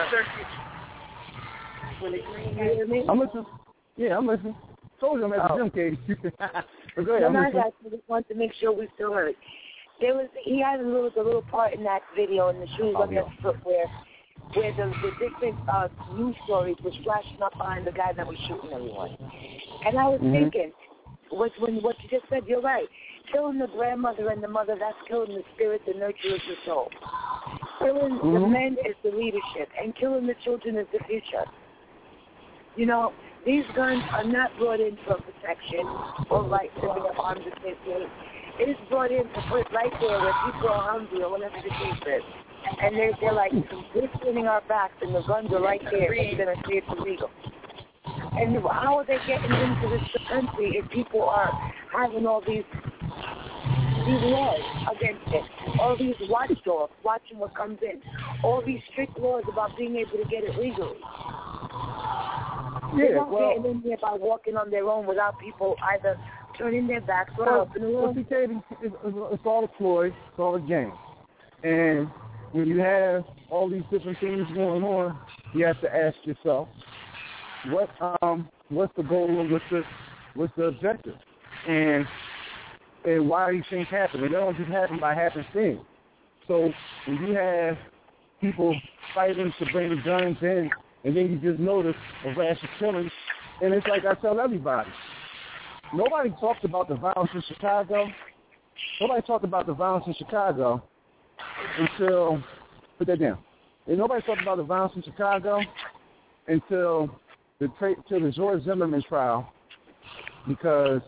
I'm listening. Yeah, I'm listening. Told you I'm at the gym, Katie. Go ahead, I just want to make sure we still heard. He had a little part in that video in the shoes on his footwear, where the different news stories was flashing up behind the guy that was shooting everyone. And I was thinking, what you just said, you're right. Killing the grandmother and the mother, that's killing the spirit, the nurture of the soul. Killing the men is the leadership, and killing the children is the future. These guns are not brought in for protection or like to be armed against it. It is brought in to put right there where people are hungry or whatever the case is. And they're like, we're spinning our backs and the guns are right there and we're going to see it's illegal. And how are they getting into this country if people are having all these laws against it? All these watchdogs watching what comes in. All these strict laws about being able to get it legally. They're not getting in there by walking on their own without people either turning their backs or helping along. It's all a ploy. It's all a game. And when you have all these different things going on, you have to ask yourself, what's the goal and what's the objective? And why these things happen? They don't just happen by happenstance. So when you have people fighting to bring the guns in, and then you just notice a rash of killing, and it's like I tell everybody, nobody talked about the violence in Chicago. Nobody talked about the violence in Chicago until, put that down. And nobody talked about the violence in Chicago until the George Zimmerman trial, because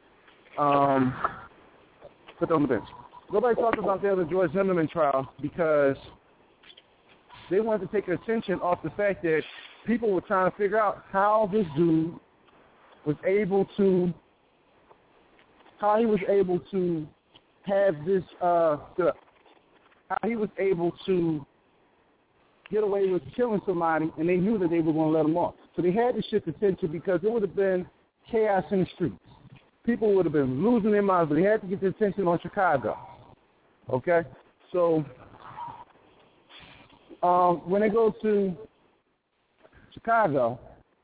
put that on the bench. Nobody talked about the George Zimmerman trial because they wanted to take attention off the fact that people were trying to figure out how this dude was able to, how he was able to have this, how he was able to get away with killing somebody, and they knew that they were going to let him off. So they had to shift attention because it would have been chaos in the streets. People would have been losing their minds, but they had to get the attention on Chicago. Okay? So when they go to Chicago,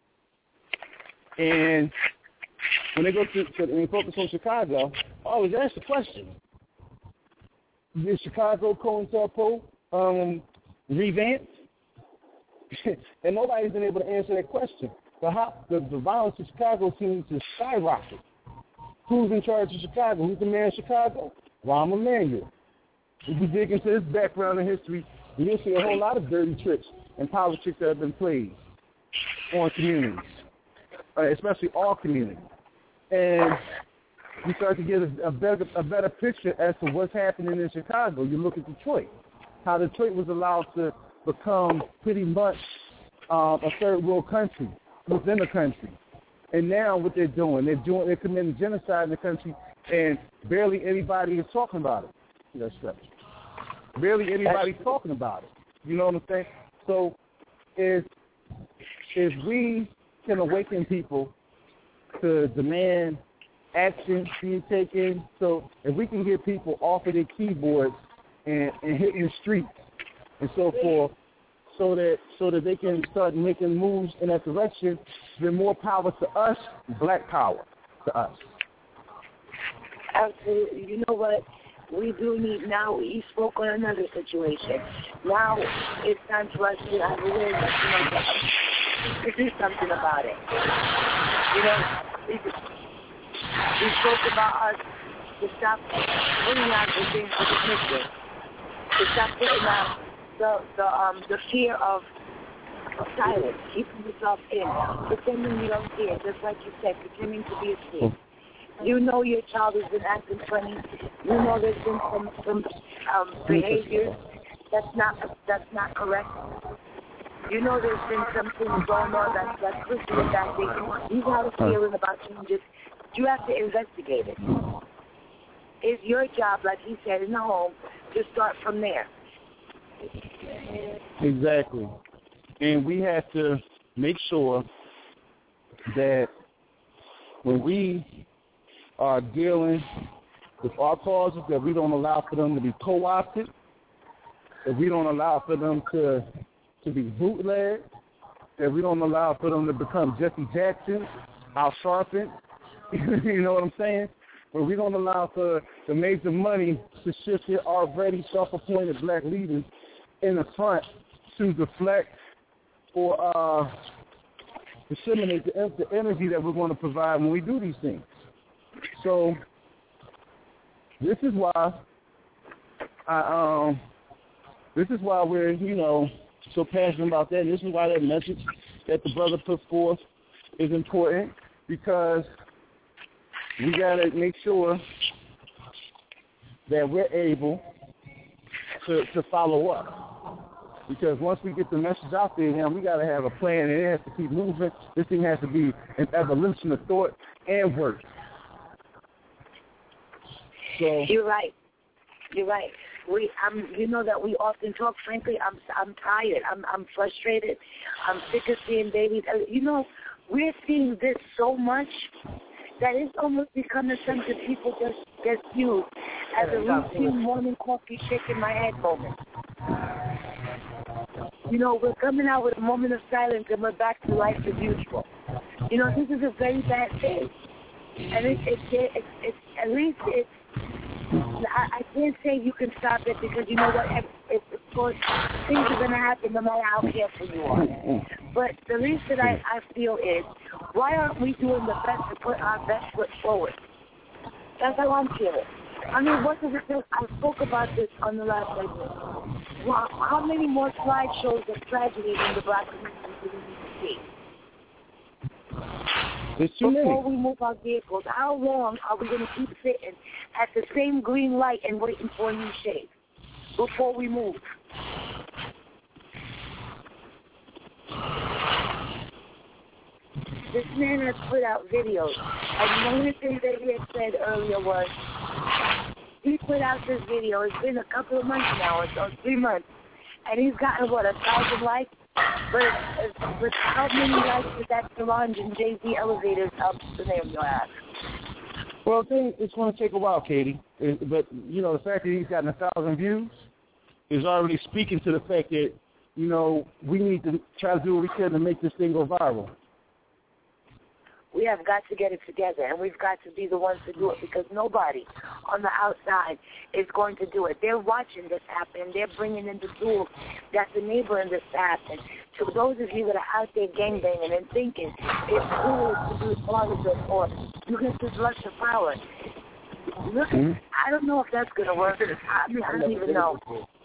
and when they go to and they focus on Chicago, I always ask the question: is Chicago COINTELPRO revamped? And nobody's been able to answer that question. The violence in Chicago seems to skyrocket. Who's in charge of Chicago? Who's the mayor of Chicago? Rahm Emanuel. If you dig into his background and history, you'll see a whole lot of dirty tricks and politics that have been played on communities, especially all communities. And you start to get a better picture as to what's happening in Chicago. You look at Detroit, how Detroit was allowed to become pretty much a third world country within the country. And now what they're committing genocide in the country, and barely anybody is talking about it. That's right. Barely anybody's talking about it. You know what I'm saying? So if we can awaken people to demand action being taken, so if we can get people off of their keyboards and hitting the streets and so forth, so that they can start making moves in that direction, then more power to us, black power to us. Absolutely. You know what? We do need now. You spoke on another situation. Now it's time for us to have awareness, to do something about it. We spoke about us to stop putting out the things for the mission, to stop putting out the fear of silence, keeping yourself in, pretending you don't hear, just like you said, pretending to be asleep. You know your child has been acting funny. You know there's been some behavior that's not correct. You know there's been some things going on that's pushing you back there. You have a feeling about changes. You have to investigate it. It's your job, like he said, in the home, to start from there. Exactly. And we have to make sure that when we are dealing with our causes, that we don't allow for them to be co-opted, that we don't allow for them to be bootlegged, that we don't allow for them to become Jesse Jackson, Al Sharpton, you know what I'm saying? But we don't allow for the major money to shift their already self-appointed black leaders in the front to deflect or disseminate the energy that we're going to provide when we do these things. So this is why we're so passionate about that. This is why that message that the brother put forth is important, because we gotta make sure that we're able to follow up. Because once we get the message out there, now we gotta have a plan, and it has to keep moving. This thing has to be an evolution of thought and work. So you're right. You know that we often talk. Frankly, I'm tired. I'm frustrated. I'm sick of seeing babies. We're seeing this so much that it's almost becoming something people just use as a routine morning coffee shaking my head moment. We're coming out with a moment of silence and we're back to life as usual. This is a very bad thing, and it's at least it's. I can't say you can stop it, because you know what? Of course, things are going to happen no matter how careful you are. But the least that I feel is, why aren't we doing the best to put our best foot forward? That's how I'm feeling. I mean, what does it take? I spoke about this on the last segment. Well, how many more slideshows of tragedy in the black community do we need to see? Before we move our vehicles, how long are we going to keep sitting at the same green light and waiting for a new shade before we move? This man has put out videos, and one of the things that he had said earlier was, he put out this video. It's been a couple of months now, or 3 months, and he's gotten 1,000 likes. But how many likes did that Solange and Jay-Z elevators up the name you have? Well, it's going to take a while, Katie. But, the fact that he's gotten 1,000 views is already speaking to the fact that, we need to try to do what we can to make this thing go viral. We have got to get it together, and we've got to be the ones to do it, because nobody on the outside is going to do it. They're watching this happen. They're bringing in the tools that's enabling this to happen. To those of you that are out there gangbanging and thinking it's cool to do all of this, or you get this lust of power, look, I don't know if that's going to work. I don't even know.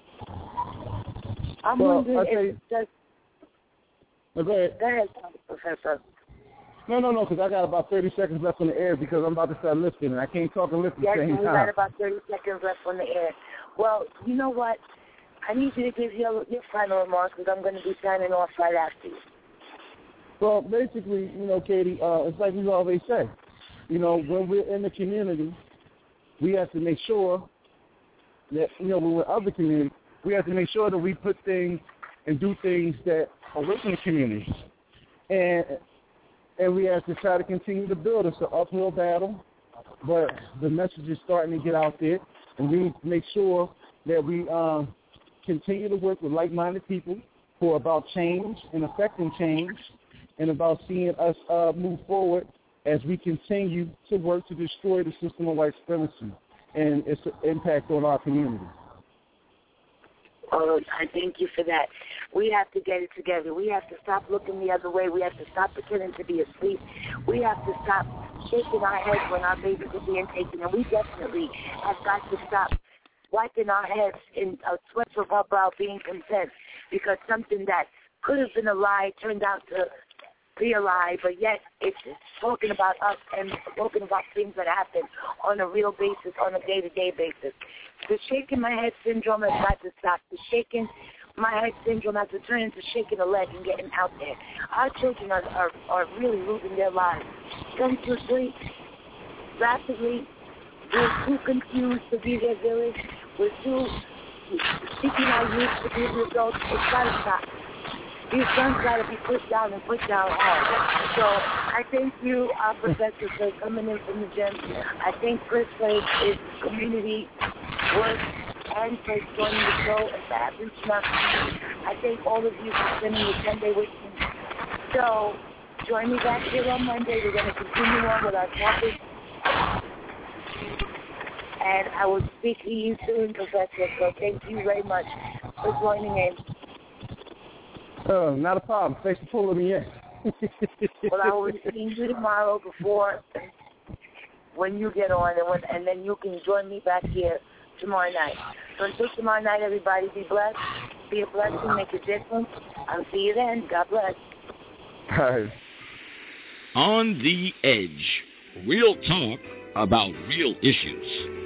I'm wondering if it's just... Go ahead. Go ahead, Professor. No, because I got about 30 seconds left on the air because I'm about to start lifting, and I can't talk and lift at the same time. Yes, we got about 30 seconds left on the air. Well, you know what? I need you to give your final remarks because I'm going to be signing off right after you. Well, basically, Katie, it's like we always say. When we're in the community, we have to make sure that, when we're other communities, we have to make sure that we put things and do things that are within the community. And we have to try to continue to build. It's an uphill battle, but the message is starting to get out there, and we need to make sure that we continue to work with like-minded people who are about change and affecting change and about seeing us move forward as we continue to work to destroy the system of white supremacy and its impact on our community. Oh, I thank you for that. We have to get it together. We have to stop looking the other way. We have to stop pretending to be asleep. We have to stop shaking our heads when our babies are being taken. And we definitely have got to stop wiping our heads in a sweat of our brow being content because something that could have been a lie turned out to be a lie, but yet it's talking about us and talking about things that happen on a real basis, on a day-to-day basis. The shaking my head syndrome has got to stop. The shaking my head syndrome has to turn into shaking a leg and getting out there. Our children are really losing their lives. Come to sleep rapidly. We're too confused to be their village. We're too seeking our youth to be the adults. It's got to stop. These guns got to be put down and put down hard. So I thank you, our professor, for coming in from the gym. I thank Chris for his community work and for joining the show and for having reaching. I thank all of you for spending your Sunday with me. So join me back here on Monday. We're going to continue on with our topic. And I will speak to you soon, Professor. So thank you very much for joining in. Not a problem. Thanks for pulling me in. Well, I will see you tomorrow before when you get on, and then you can join me back here tomorrow night. So until tomorrow night, everybody, be blessed, be a blessing, make a difference. I'll see you then. God bless. Bye. On the Edge, real talk about real issues.